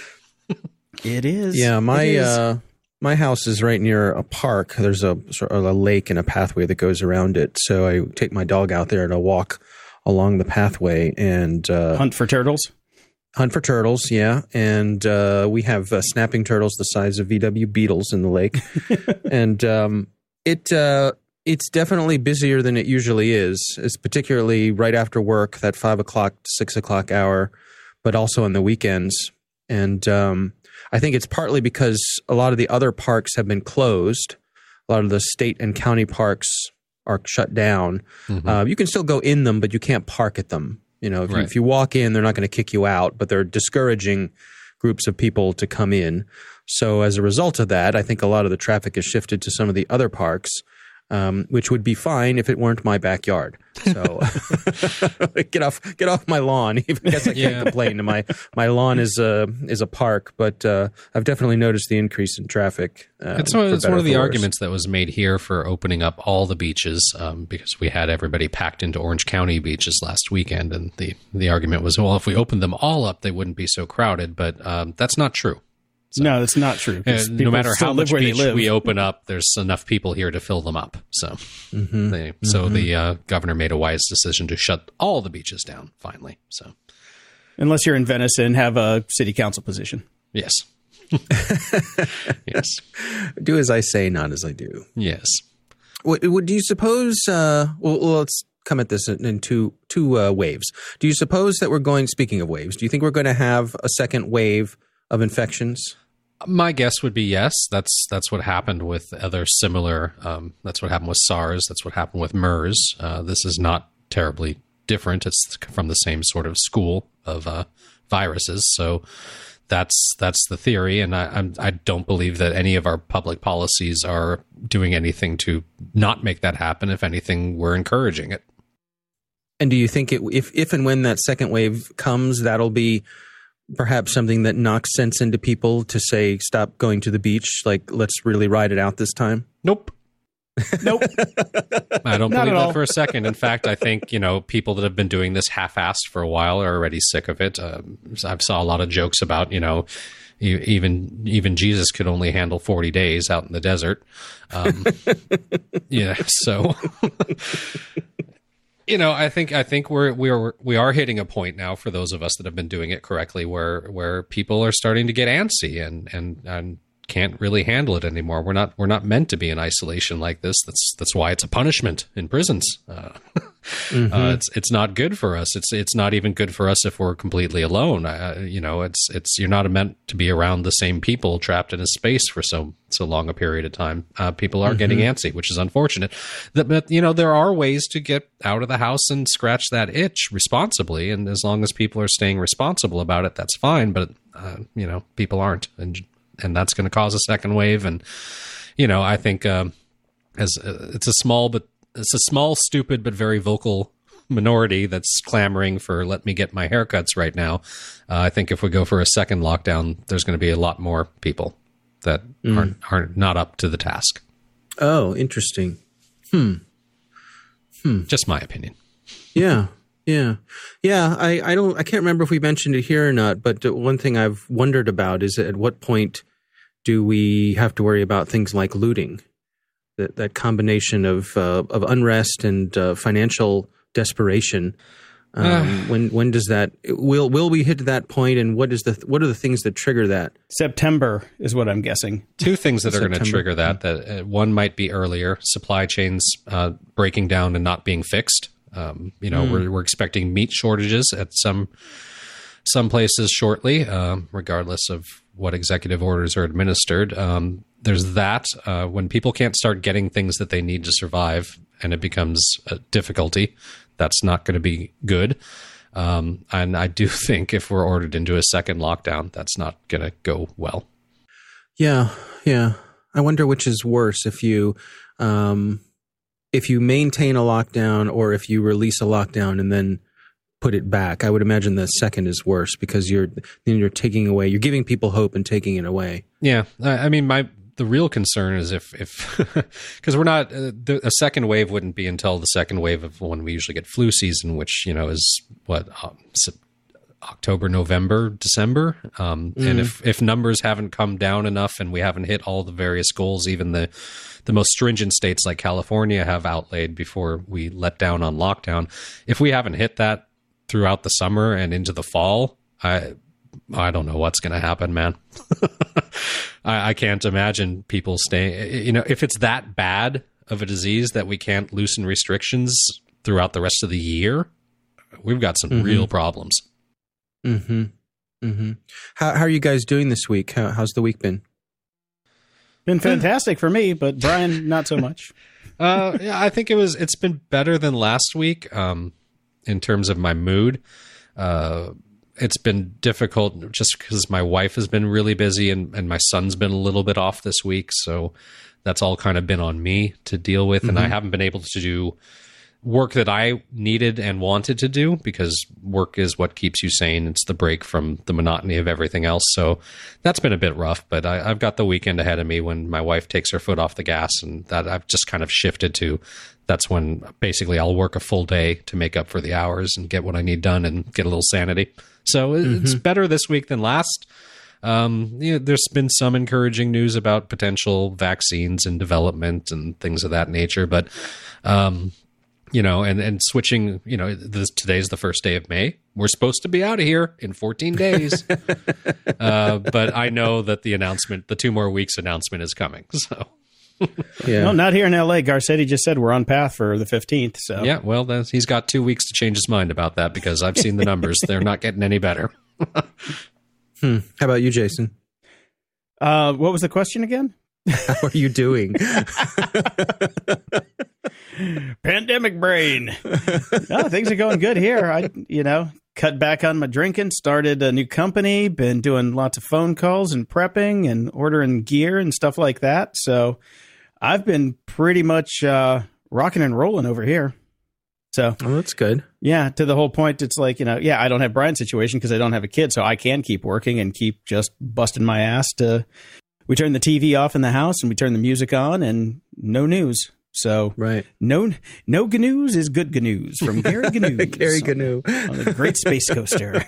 It is. Yeah, my house is right near a park. There's a lake and a pathway that goes around it. So I take my dog out there and I walk along the pathway and hunt for turtles. Hunt for turtles, yeah. And we have snapping turtles the size of VW Beetles in the lake. And it's definitely busier than it usually is. It's particularly right after work, that 5 o'clock to 6 o'clock hour, but also on the weekends. And I think it's partly because a lot of the other parks have been closed. A lot of the state and county parks are shut down. Mm-hmm. You can still go in them, but you can't park at them. You know, if you walk in, they're not going to kick you out, but they're discouraging groups of people to come in. So as a result of that, I think a lot of the traffic has shifted to some of the other parks, which would be fine if it weren't my backyard. So get off my lawn. I guess I can't complain. My lawn is a park, but I've definitely noticed the increase in traffic. It's one of the arguments that was made here for opening up all the beaches, because we had everybody packed into Orange County beaches last weekend, and the argument was, well, if we opened them all up, they wouldn't be so crowded. But that's not true. So, no, that's not true. No matter how much beach we open up, there's enough people here to fill them up. So, the governor made a wise decision to shut all the beaches down finally. So, unless you're in Venice and have a city council position, yes, yes, do as I say, not as I do. Yes. Would you suppose? Well, let's come at this in two waves. Do you suppose that we're going? Speaking of waves, do you think we're going to have a second wave of infections? My guess would be yes. That's what happened with other similar. That's what happened with SARS. That's what happened with MERS. This is not terribly different. It's from the same sort of school of viruses. So that's the theory. And I don't believe that any of our public policies are doing anything to not make that happen. If anything, we're encouraging it. And do you think if and when that second wave comes, that'll be perhaps something that knocks sense into people to say, stop going to the beach, like, let's really ride it out this time? Nope. I don't believe that for a second. In fact, I think, people that have been doing this half-assed for a while are already sick of it. I've saw a lot of jokes about, even Jesus could only handle 40 days out in the desert. So... I think we are hitting a point now for those of us that have been doing it correctly, where people are starting to get antsy and can't really handle it anymore. We're not meant to be in isolation like this. That's why it's a punishment in prisons. It's not good for us. It's not even good for us if we're completely alone. You're not meant to be around the same people trapped in a space for so long a period of time. People are getting antsy, which is unfortunate. But there are ways to get out of the house and scratch that itch responsibly, and as long as people are staying responsible about it, that's fine. But people aren't, and that's going to cause a second wave. And I think it's a small, stupid, but very vocal minority that's clamoring for let me get my haircuts right now. I think if we go for a second lockdown, there's going to be a lot more people that aren't not up to the task. Oh, interesting. Just my opinion. Yeah. I can't remember if we mentioned it here or not, but one thing I've wondered about is at what point do we have to worry about things like looting? that combination of unrest and financial desperation. When does that will we hit that point, and what are the things that trigger that? September is what I'm guessing. Two things that are going to trigger that. One might be earlier, supply chains breaking down and not being fixed. We're expecting meat shortages at some places shortly, regardless of what executive orders are administered. There's that. When people can't start getting things that they need to survive, and it becomes a difficulty, that's not going to be good. And I do think if we're ordered into a second lockdown, that's not going to go well. Yeah. I wonder which is worse, if you maintain a lockdown or if you release a lockdown and then put it back. I would imagine the second is worse, because you're giving people hope and taking it away. Yeah. I mean, the real concern is if because we're not a second wave wouldn't be until the second wave of when we usually get flu season, which is what October, November, December, and if numbers haven't come down enough and we haven't hit all the various goals, even the most stringent states like California have outlaid before we let down on lockdown, if we haven't hit that throughout the summer and into the fall, I don't know what's going to happen, man. I can't imagine people staying, if it's that bad of a disease that we can't loosen restrictions throughout the rest of the year, we've got some real problems. Mm-hmm. Mm-hmm. How are you guys doing this week? How's the week been? Been fantastic for me, but Brian, not so much. Yeah, I think it's been better than last week in terms of my mood. It's been difficult just because my wife has been really busy and my son's been a little bit off this week. So that's all kind of been on me to deal with. And I haven't been able to do work that I needed and wanted to do, because work is what keeps you sane. It's the break from the monotony of everything else. So that's been a bit rough, but I've got the weekend ahead of me when my wife takes her foot off the gas, and that I've just kind of shifted to. That's when basically I'll work a full day to make up for the hours and get what I need done and get a little sanity. So it's better this week than last. There's been some encouraging news about potential vaccines and development and things of that nature, but and switching, today's the first day of May. We're supposed to be out of here in 14 days. But I know that the 2 more weeks announcement is coming. So, yeah. No, not here in LA. Garcetti just said we're on path for the 15th. So, yeah, well, he's got 2 weeks to change his mind about that, because I've seen the numbers. They're not getting any better. How about you, Jason? What was the question again? How are you doing? Pandemic brain. No, things are going good here. I, cut back on my drinking, started a new company, been doing lots of phone calls and prepping and ordering gear and stuff like that. So I've been pretty much rocking and rolling over here. So that's good. Yeah, to the whole point, it's like, I don't have Brian's situation because I don't have a kid, so I can keep working and keep just busting my ass to. We turn the TV off in the house and we turn the music on, and no news. So right. No GNUs is good GNUs from Gary GNU. Gary GNU. On the Great Space Coaster.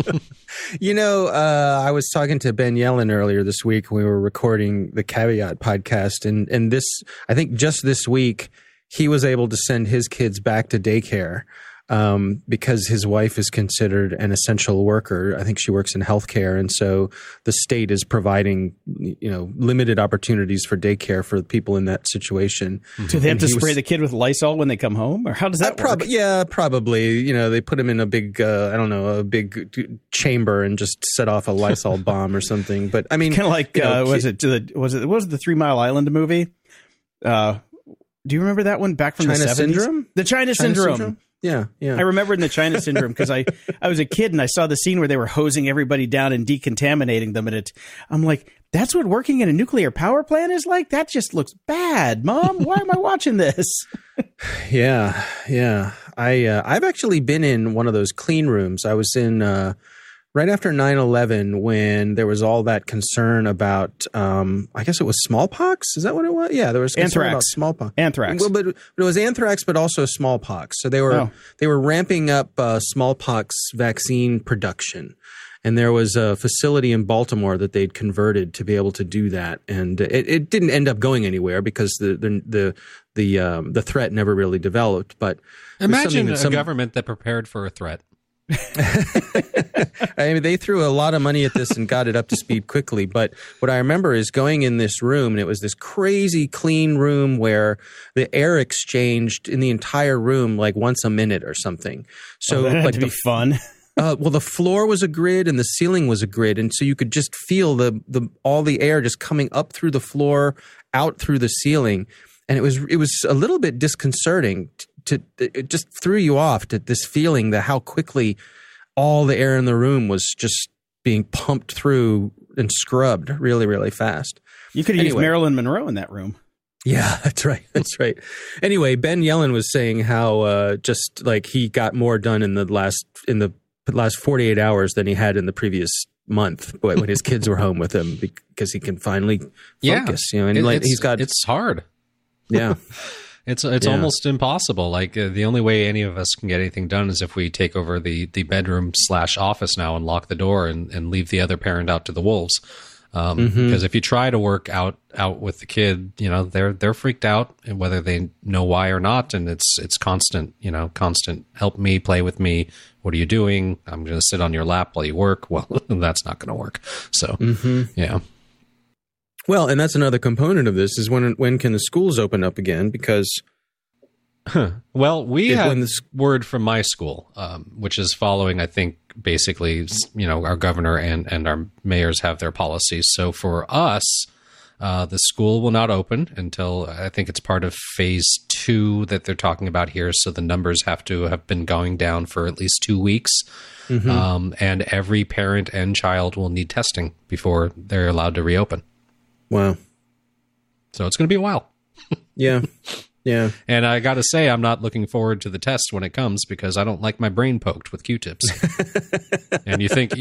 I was talking to Ben Yellen earlier this week. We were recording the Caveat podcast, and this, I think just this week, he was able to send his kids back to daycare because his wife is considered an essential worker. I think she works in healthcare, and so the state is providing, limited opportunities for daycare for people in that situation. Do they have to spray the kid with Lysol when they come home, or how does that work? Yeah, probably. They put him in a big, a big chamber and just set off a Lysol bomb or something. But I mean, kind of like was it the 3 Mile Island movie? Do you remember that one back from China the 70s? Syndrome? The China Syndrome. Yeah. I remember in the China Syndrome because I was a kid and I saw the scene where they were hosing everybody down and decontaminating them, and I'm like, that's what working in a nuclear power plant is like? That just looks bad, Mom. Why am I watching this? Yeah. I've actually been in one of those clean rooms. I was in right after 9/11 when there was all that concern about, I guess it was smallpox. Is that what it was? Yeah, there was concern about smallpox. Anthrax. Well, but it was anthrax, but also smallpox. So they were ramping up smallpox vaccine production. And there was a facility in Baltimore that they'd converted to be able to do that, and it didn't end up going anywhere because the threat never really developed. But imagine a government that prepared for a threat. I mean, they threw a lot of money at this and got it up to speed quickly. But what I remember is going in this room, and it was this crazy clean room where the air exchanged in the entire room like once a minute or something. So that had like to be fun. Well, the floor was a grid and the ceiling was a grid, and so you could just feel all the air just coming up through the floor, out through the ceiling, and it was a little bit disconcerting. It just threw you off to this feeling that how quickly all the air in the room was just being pumped through and scrubbed really, really fast. You could have used Marilyn Monroe in that room. Yeah, that's right. That's right. Anyway, Ben Yellen was saying how just like he got more done in the last 48 hours than he had in the previous month when his kids were home with him because he can finally focus. And it's hard. Yeah. It's almost impossible. Like the only way any of us can get anything done is if we take over the bedroom / office now and lock the door and leave the other parent out to the wolves. Because if you try to work out with the kid, they're freaked out, and whether they know why or not, and it's constant, constant help me, play with me. What are you doing? I'm going to sit on your lap while you work. Well, that's not going to work. So, yeah. Well, and that's another component of this is when can the schools open up again? Because well, we had word from my school, which is following, I think, basically, our governor and our mayors have their policies. So for us, the school will not open until I think it's part of phase 2 that they're talking about here. So the numbers have to have been going down for at least 2 weeks. And every parent and child will need testing before they're allowed to reopen. Wow. So it's going to be a while. Yeah. Yeah. And I got to say, I'm not looking forward to the test when it comes because I don't like my brain poked with Q-tips. And you think,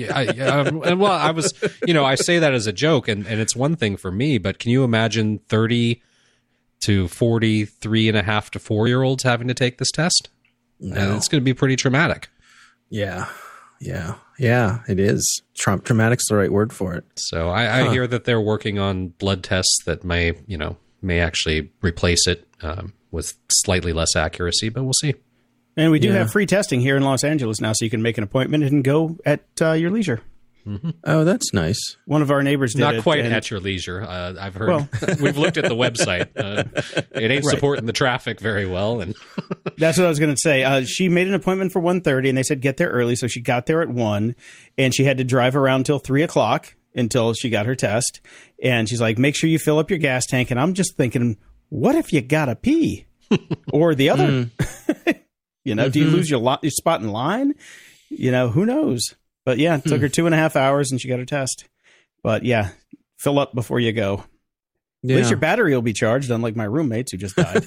I was, I say that as a joke and it's one thing for me, but can you imagine 30 to 43.5 to 4-year-olds having to take this test? No. And it's going to be pretty traumatic. Yeah. Yeah, it is. Traumatic's the right word for it. So I hear that they're working on blood tests that may actually replace it with slightly less accuracy, but we'll see. And we do have free testing here in Los Angeles now, so you can make an appointment and go at your leisure. Mm-hmm. Oh, that's nice. One of our neighbors did Not it. quite at your leisure. I've heard. Well, we've looked at the website. It ain't supporting the traffic very well. And that's what I was going to say. She made an appointment for 1:30, and they said get there early. So she got there at 1, and she had to drive around till 3 o'clock until she got her test. And she's like, make sure you fill up your gas tank. And I'm just thinking, what if you got to pee? Or the other, do you lose your spot in line? Who knows? But yeah, it took her 2.5 hours and she got her test. But yeah, fill up before you go. Yeah. At least your battery will be charged, unlike my roommates who just died.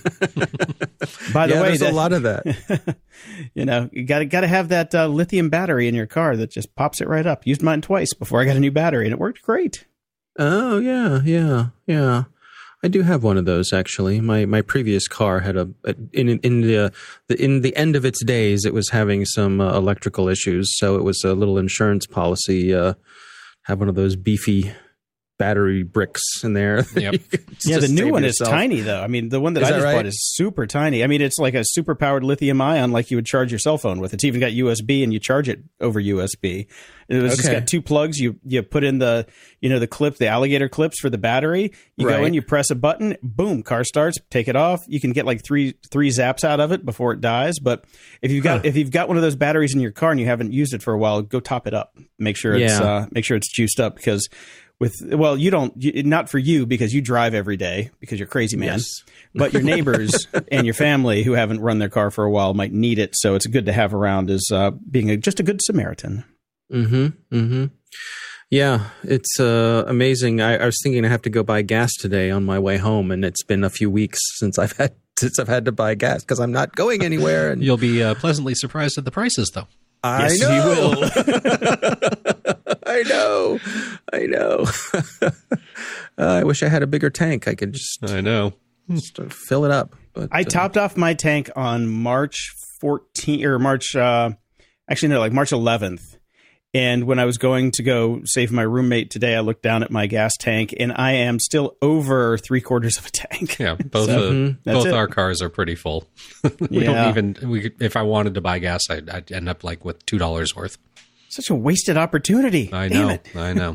By the way, there's a lot of that. You got to have that lithium battery in your car that just pops it right up. Used mine twice before I got a new battery, and it worked great. Oh yeah. I do have one of those actually. My previous car had in the end of its days, it was having some electrical issues, so it was a little insurance policy. Have one of those beefy battery bricks in there. Yep. Yeah, the new one is tiny though. I mean, the one that I just bought is super tiny. I mean, it's like a super powered lithium ion, like you would charge your cell phone with. It's even got USB, and you charge it over USB. It's just got 2 plugs. You put in the clip, the alligator clips for the battery. You go in, you press a button, boom, car starts. Take it off. You can get like three zaps out of it before it dies. But if you've got one of those batteries in your car and you haven't used it for a while, go top it up. Make sure it's juiced up because. Not for you because you drive every day because you're a crazy man, but your neighbors and your family who haven't run their car for a while might need it. So it's good to have around as being just a good Samaritan. Yeah, it's amazing. I was thinking I have to go buy gas today on my way home, and it's been a few weeks since I've had to buy gas because I'm not going anywhere. And you'll be pleasantly surprised at the prices, though. Yes, you will. I know. I wish I had a bigger tank. I could just fill it up. But I topped off my tank on March 14th or March 11th. And when I was going to go save my roommate today, I looked down at my gas tank, and I am still over 3/4 of a tank. Yeah, both our cars are pretty full. If I wanted to buy gas, I'd end up like with $2 worth. Such a wasted opportunity. I know.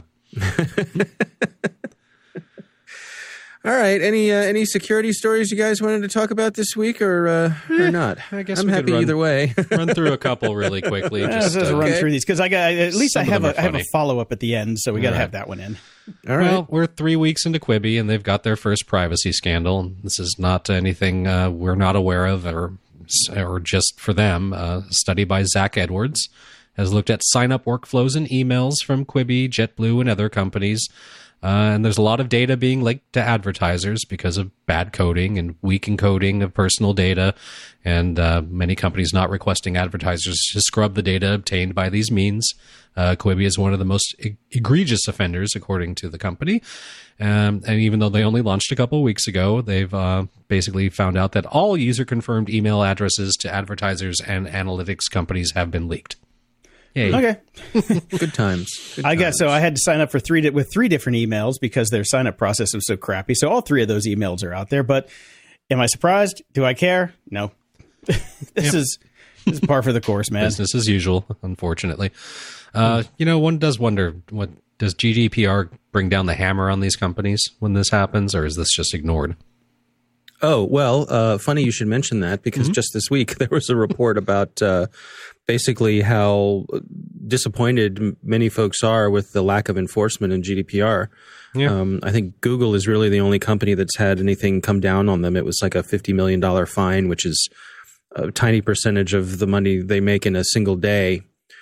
All right. Any security stories you guys wanted to talk about this week, or not? I guess I'm happy either way. Run through a couple really quickly. Just run through these because I have a follow up at the end, so we got to have that one in. All right. Well, we're 3 weeks into Quibi, and they've got their first privacy scandal. This is not anything we're not aware of, or just for them. A study by Zach Edwards has looked at sign-up workflows and emails from Quibi, JetBlue, and other companies. And there's a lot of data being linked to advertisers because of bad coding and weak encoding of personal data, and many companies not requesting advertisers to scrub the data obtained by these means. Quibi is one of the most egregious offenders, according to the company. And even though they only launched a couple of weeks ago, they've basically found out that all user-confirmed email addresses to advertisers and analytics companies have been leaked. Yay. Okay. Good times. I guess so. I had to sign up for three different emails because their sign-up process was so crappy. So all 3 of those emails are out there. But am I surprised? Do I care? No. This is par for the course, man. Business as usual, unfortunately. One does wonder, what does GDPR bring down the hammer on these companies when this happens, or is this just ignored? Oh, well, funny you should mention that, because just this week there was a report about basically how disappointed many folks are with the lack of enforcement in GDPR. Yeah. I think Google is really the only company that's had anything come down on them. It was like a $50 million fine, which is a tiny percentage of the money they make in a single day.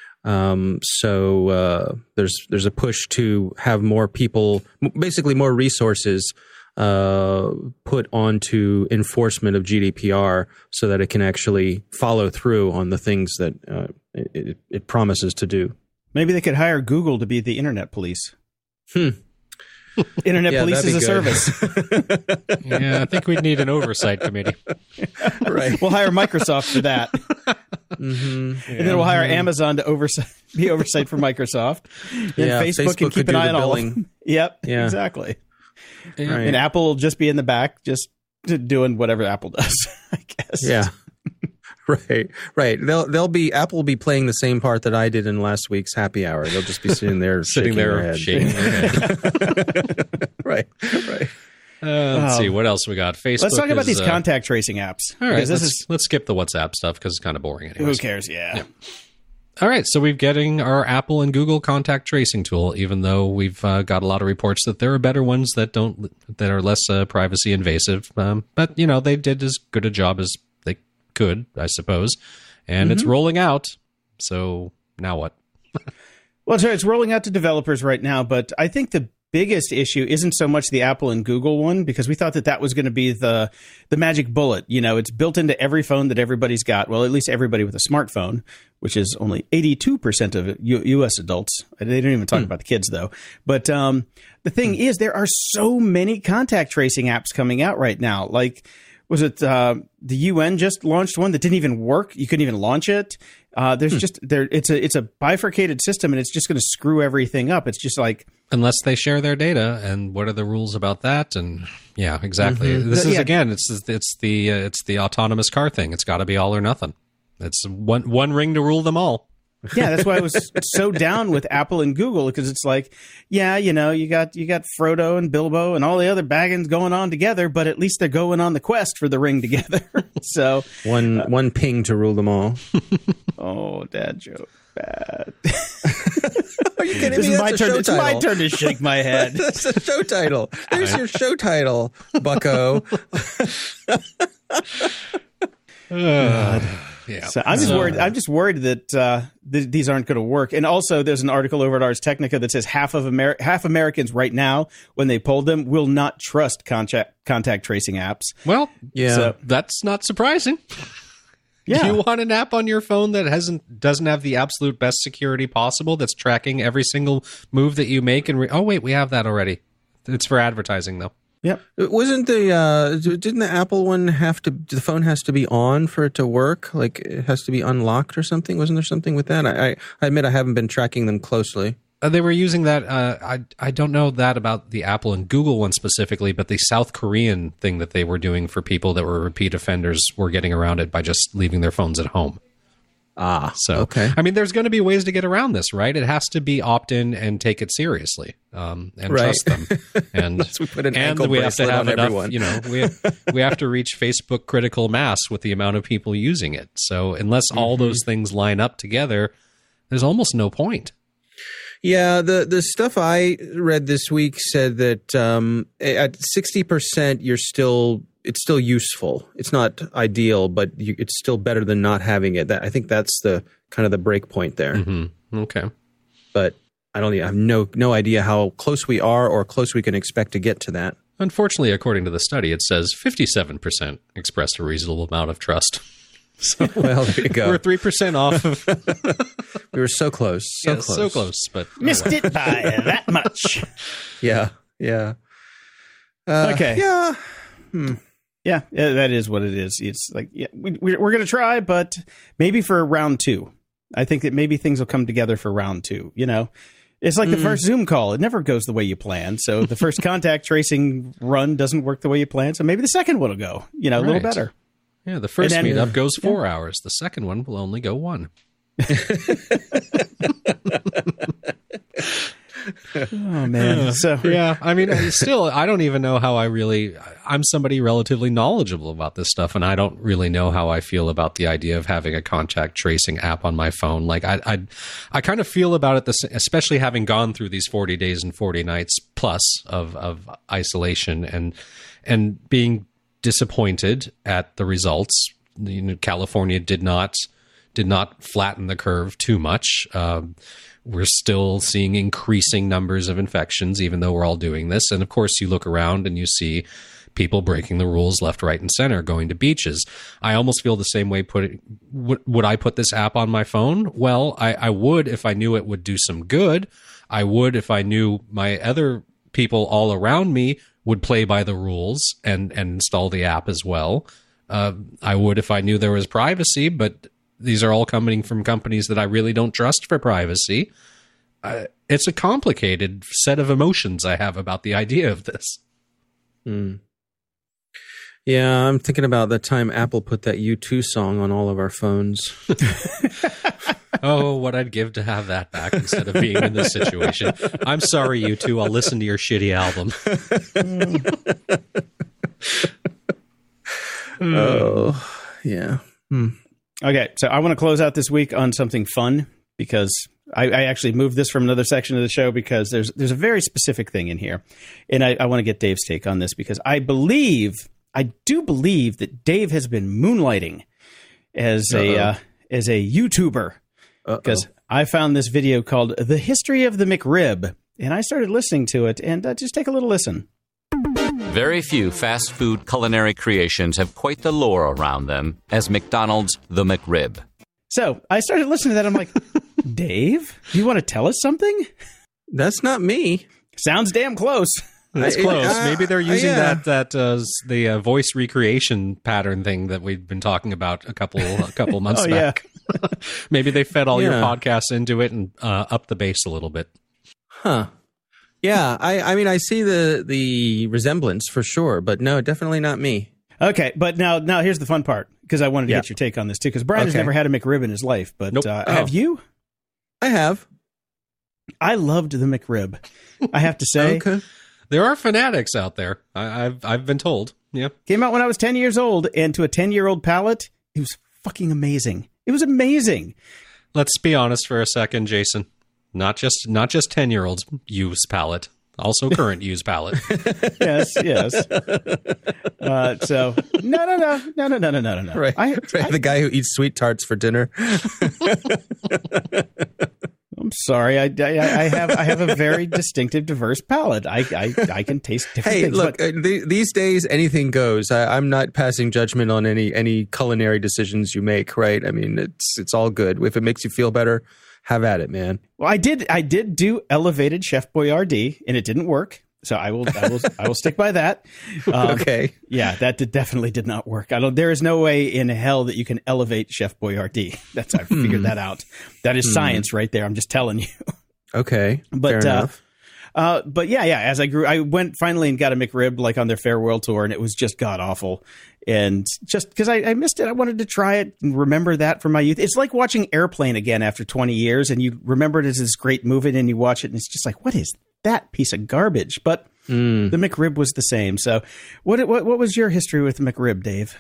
So there's a push to have more people, basically more resources put onto enforcement of GDPR so that it can actually follow through on the things that it promises to do. Maybe they could hire Google to be the internet police. Internet police is a service. Yeah, I think we'd need an oversight committee. Right. We'll hire Microsoft for that. And then we'll hire Amazon to be oversight for Microsoft. And Facebook can keep an eye on all of them. Yep, Right. exactly. And Apple will just be in the back, just doing whatever Apple does, I guess. Yeah. Right. Apple will be playing the same part that I did in last week's happy hour. They'll just be sitting there shaking their head. Right. Let's see what else we got. Facebook. Let's talk about these contact tracing apps. All right, let's skip the WhatsApp stuff because it's kind of boring anyway. Who cares? Yeah. All right, so we're getting our Apple and Google contact tracing tool, even though we've got a lot of reports that there are better ones that are less privacy invasive. But they did as good a job as they could, I suppose, and it's rolling out. So now what? Well, it's rolling out to developers right now, but I think the biggest issue isn't so much the Apple and Google one, because we thought that was going to be the magic bullet. It's built into every phone that everybody's got. Well, at least everybody with a smartphone, which is only 82% of U.S. adults. They don't even talk about the kids, though. But the thing is, there are so many contact tracing apps coming out right now. Like, was it the UN just launched one that didn't even work? You couldn't even launch it. It's a bifurcated system, and it's just going to screw everything up. It's just like, unless they share their data, and what are the rules about that? And yeah, exactly. This is again, it's the autonomous car thing. It's got to be all or nothing. It's one ring to rule them all. Yeah, that's why I was so down with Apple and Google, because it's like, you got Frodo and Bilbo and all the other Baggins going on together, but at least they're going on the quest for the ring together. So one ping to rule them all. Oh, dad joke. Bad. Are you kidding me? This is my turn. It's my turn to shake my head. That's a show title. There's your show title, bucko. Yeah. So I'm just worried that these aren't going to work. And also, there's an article over at Ars Technica that says half Americans right now, when they polled them, will not trust contact tracing apps. Well, so that's not surprising. Yeah. Do you want an app on your phone that doesn't have the absolute best security possible, that's tracking every single move that you make? And we have that already. It's for advertising, though. Yep. Wasn't didn't the Apple one the phone has to be on for it to work? Like it has to be unlocked or something? Wasn't there something with that? I admit I haven't been tracking them closely. They were using that. I don't know that about the Apple and Google one specifically, but the South Korean thing that they were doing for people that were repeat offenders were getting around it by just leaving their phones at home. So okay. I mean, there's going to be ways to get around this, right? It has to be opt-in and take it seriously, and trust them. And we put an ankle we have to have enough. Everyone. We have to reach Facebook critical mass with the amount of people using it. So unless all those things line up together, there's almost no point. Yeah, the stuff I read this week said that at 60%, it's still useful. It's not ideal, but it's still better than not having it. I think that's the kind of the break point there. Mm-hmm. Okay, but I have no idea how close we are or close we can expect to get to that. Unfortunately, according to the study, it says 57% expressed a reasonable amount of trust. So well, there you go. We're 3% off of. We were so close. So close, but missed it by that much. Yeah. Okay. Yeah. Yeah, that is what it is. It's like, yeah, we're going to try, but maybe for round 2. I think that maybe things will come together for round 2. It's like the first Zoom call. It never goes the way you plan. So the first contact tracing run doesn't work the way you plan. So maybe the second one will go, a little better. Yeah, the first meetup goes 4 hours. The second one will only go 1. Oh, man. So yeah, I mean, still, I don't even know how I'm somebody relatively knowledgeable about this stuff, and I don't really know how I feel about the idea of having a contact tracing app on my phone. Like, I kind of feel about it, especially having gone through these 40 days and 40 nights plus of isolation and being disappointed at the results. California did not flatten the curve too much. We're still seeing increasing numbers of infections, even though we're all doing this. And of course, you look around and you see people breaking the rules left, right, and center, going to beaches. I almost feel the same way. Would I put this app on my phone? Well, I would if I knew it would do some good. I would if I knew my other people all around me would play by the rules and install the app as well. I would if I knew there was privacy, but these are all coming from companies that I really don't trust for privacy. It's a complicated set of emotions I have about the idea of this. Yeah, I'm thinking about the time Apple put that U2 song on all of our phones. Oh, what I'd give to have that back instead of being in this situation. I'm sorry, U2. I'll listen to your shitty album. Oh, yeah. Okay, so I want to close out this week on something fun because I actually moved this from another section of the show because there's a very specific thing in here. And I want to get Dave's take on this because I do believe that Dave has been moonlighting as a YouTuber. Because I found this video called The History of the McRib, and I started listening to it, and just take a little listen. Very few fast food culinary creations have quite the lore around them as McDonald's The McRib. So I started listening to that. I'm like, Dave, do you want to tell us something? That's not me. Sounds damn close. That's close. Maybe they're using the voice recreation pattern thing that we've been talking about a couple months back. Yeah. Maybe they fed all your podcasts into it and up the bass a little bit. Huh. Yeah, I mean, I see the resemblance for sure, but no, definitely not me. Okay, but now here's the fun part, because I wanted to get your take on this too, because Brian has never had a McRib in his life, but nope. Have you? I have. I loved the McRib, I have to say. Okay. There are fanatics out there. I've been told. Yeah. Came out when I was 10 years old, and to a 10-year-old palate, it was fucking amazing. It was amazing. Let's be honest for a second, Jason. Not just 10-year-olds use palate, also current use palate. Yes. So no. Right. The guy who eats sweet tarts for dinner. I'm sorry. I have a very distinctive, diverse palate. I can taste different things. Hey, look, these days anything goes. I'm not passing judgment on any culinary decisions you make. Right? I mean, it's all good. If it makes you feel better, have at it, man. Well, I did do elevated Chef Boyardee, and it didn't work. So I will stick by that. Okay. Yeah, that definitely did not work. There is no way in hell that you can elevate Chef Boyardee. I figured that out. That is science right there. I'm just telling you. Okay. But, fair enough. But yeah. As I grew, I went finally and got a McRib like on their farewell tour, and it was just god awful. And just because I missed it, I wanted to try it and remember that from my youth. It's like watching Airplane again after 20 years, and you remember it as this great movie, and you watch it, and it's just like, what is that piece of garbage? But the McRib was the same. So what was your history with McRib, Dave?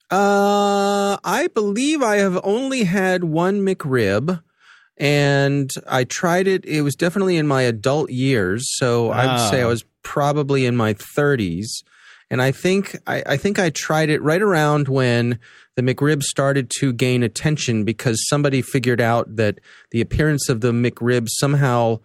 I believe I have only had one McRib, and I tried it. It was definitely in my adult years, so I'd say I was probably in my 30s. And I think I tried it right around when the McRib started to gain attention because somebody figured out that the appearance of the McRib somehow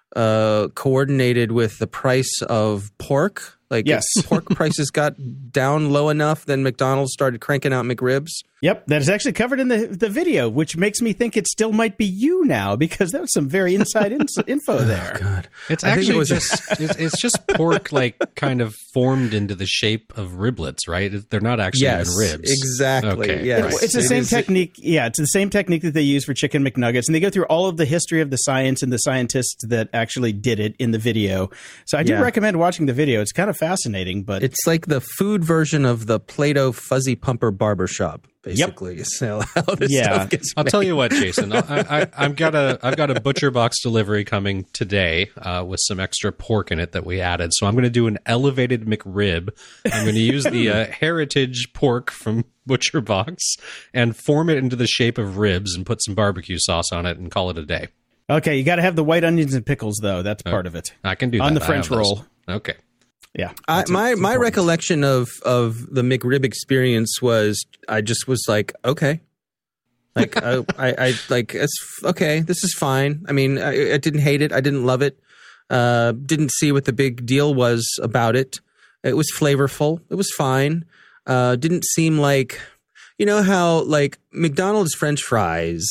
coordinated with the price of pork. Like, yes. Pork prices got down low enough, then McDonald's started cranking out McRibs. Yep, that is actually covered in the video, which makes me think it still might be you now, because that was some very inside info there. Oh, God. It's actually it's just pork like kind of formed into the shape of riblets, right? They're not actually even ribs. Exactly. Okay. Yes. Right. It's the same technique. Yeah, it's the same technique that they use for chicken McNuggets, and they go through all of the history of the science and the scientists that actually did it in the video. So I do recommend watching the video. It's kind of fascinating, but it's like the food version of the Play-Doh Fuzzy Pumper Barbershop. Basically, how this stuff gets I'll made. tell you what, Jason. I've got a butcher box delivery coming today with some extra pork in it that we added. So I'm going to do an elevated McRib. I'm going to use the heritage pork from Butcher Box and form it into the shape of ribs and put some barbecue sauce on it and call it a day. okay, you got to have the white onions and pickles, though. That's part of it. I can do that on the I French have those. roll. Okay. Yeah, my recollection of the McRib experience was I just was like, okay, like I like it's okay, this is fine. I mean, I didn't hate it, I didn't love it, didn't see what the big deal was about it. It was flavorful, it was fine. Didn't seem like, you know how like McDonald's French fries,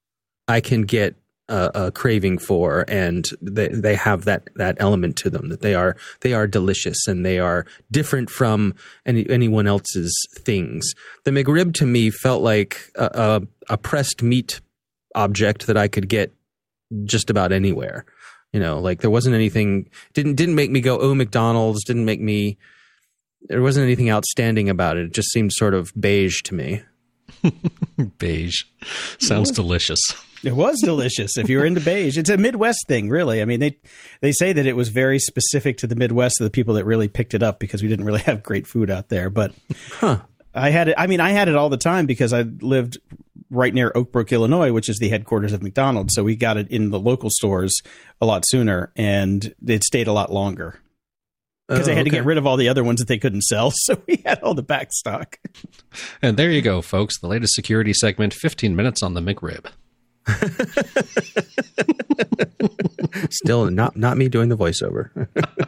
I can get a craving for, and they have that element to them, that they are delicious and they are different from anyone else's things. The McRib to me felt like a pressed meat object that I could get just about anywhere. You know, like there wasn't anything, didn't make me go, oh, McDonald's, there wasn't anything outstanding about it. It just seemed sort of beige to me. Beige. Sounds delicious. it was delicious. If you were into beige, it's a Midwest thing, really. I mean, they say that it was very specific to the Midwest, of the people that really picked it up, because we didn't really have great food out there. But I had it. I mean, I had it all the time because I lived right near Oak Brook, Illinois, which is the headquarters of McDonald's. So we got it in the local stores a lot sooner, and it stayed a lot longer. Because they had to get rid of all the other ones that they couldn't sell. So we had all the back stock. And there you go, folks. The latest security segment, 15 minutes on the McRib. Still not me doing the voiceover.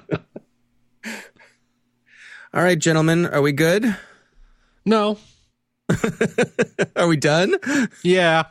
All right, gentlemen, are we good? No. Are we done? Yeah.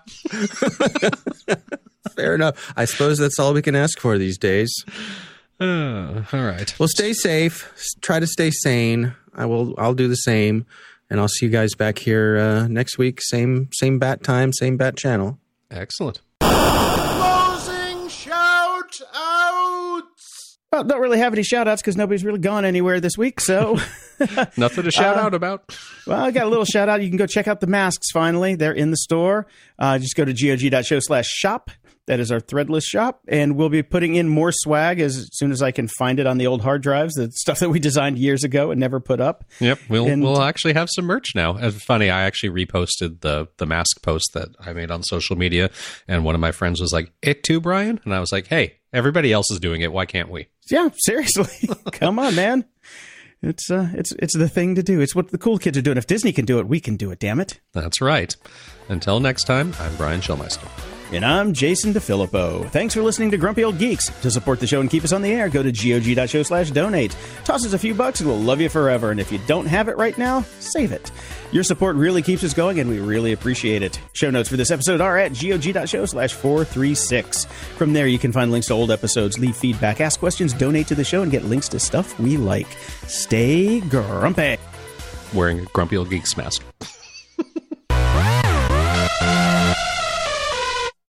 Fair enough. I suppose that's all we can ask for these days. All right. Well, stay safe. Try to stay sane. I'll do the same, and I'll see you guys back here next week. Same bat time, same bat channel. Excellent. Closing shout outs. Well, don't really have any shout outs because nobody's really gone anywhere this week. So Nothing to shout out about. Well, I got a little shout out. You can go check out the masks finally. They're in the store. Just go to gog.show/shop. That is our threadless shop, and we'll be putting in more swag as soon as I can find it on the old hard drives, the stuff that we designed years ago and never put up. Yep, we'll actually have some merch now. It's funny, I actually reposted the mask post that I made on social media, and one of my friends was like, "It too, Brian?" And I was like, "Hey, everybody else is doing it. Why can't we?" Yeah, seriously. Come on, man. It's the thing to do. It's what the cool kids are doing. If Disney can do it, we can do it, damn it. That's right. Until next time, I'm Brian Schulmeister. And I'm Jason DeFilippo. Thanks for listening to Grumpy Old Geeks. To support the show and keep us on the air, go to gog.show/donate. Toss us a few bucks and we'll love you forever. And if you don't have it right now, save it. Your support really keeps us going, and we really appreciate it. Show notes for this episode are at gog.show/436. From there, you can find links to old episodes, leave feedback, ask questions, donate to the show, and get links to stuff we like. Stay grumpy. Wearing a Grumpy Old Geeks mask.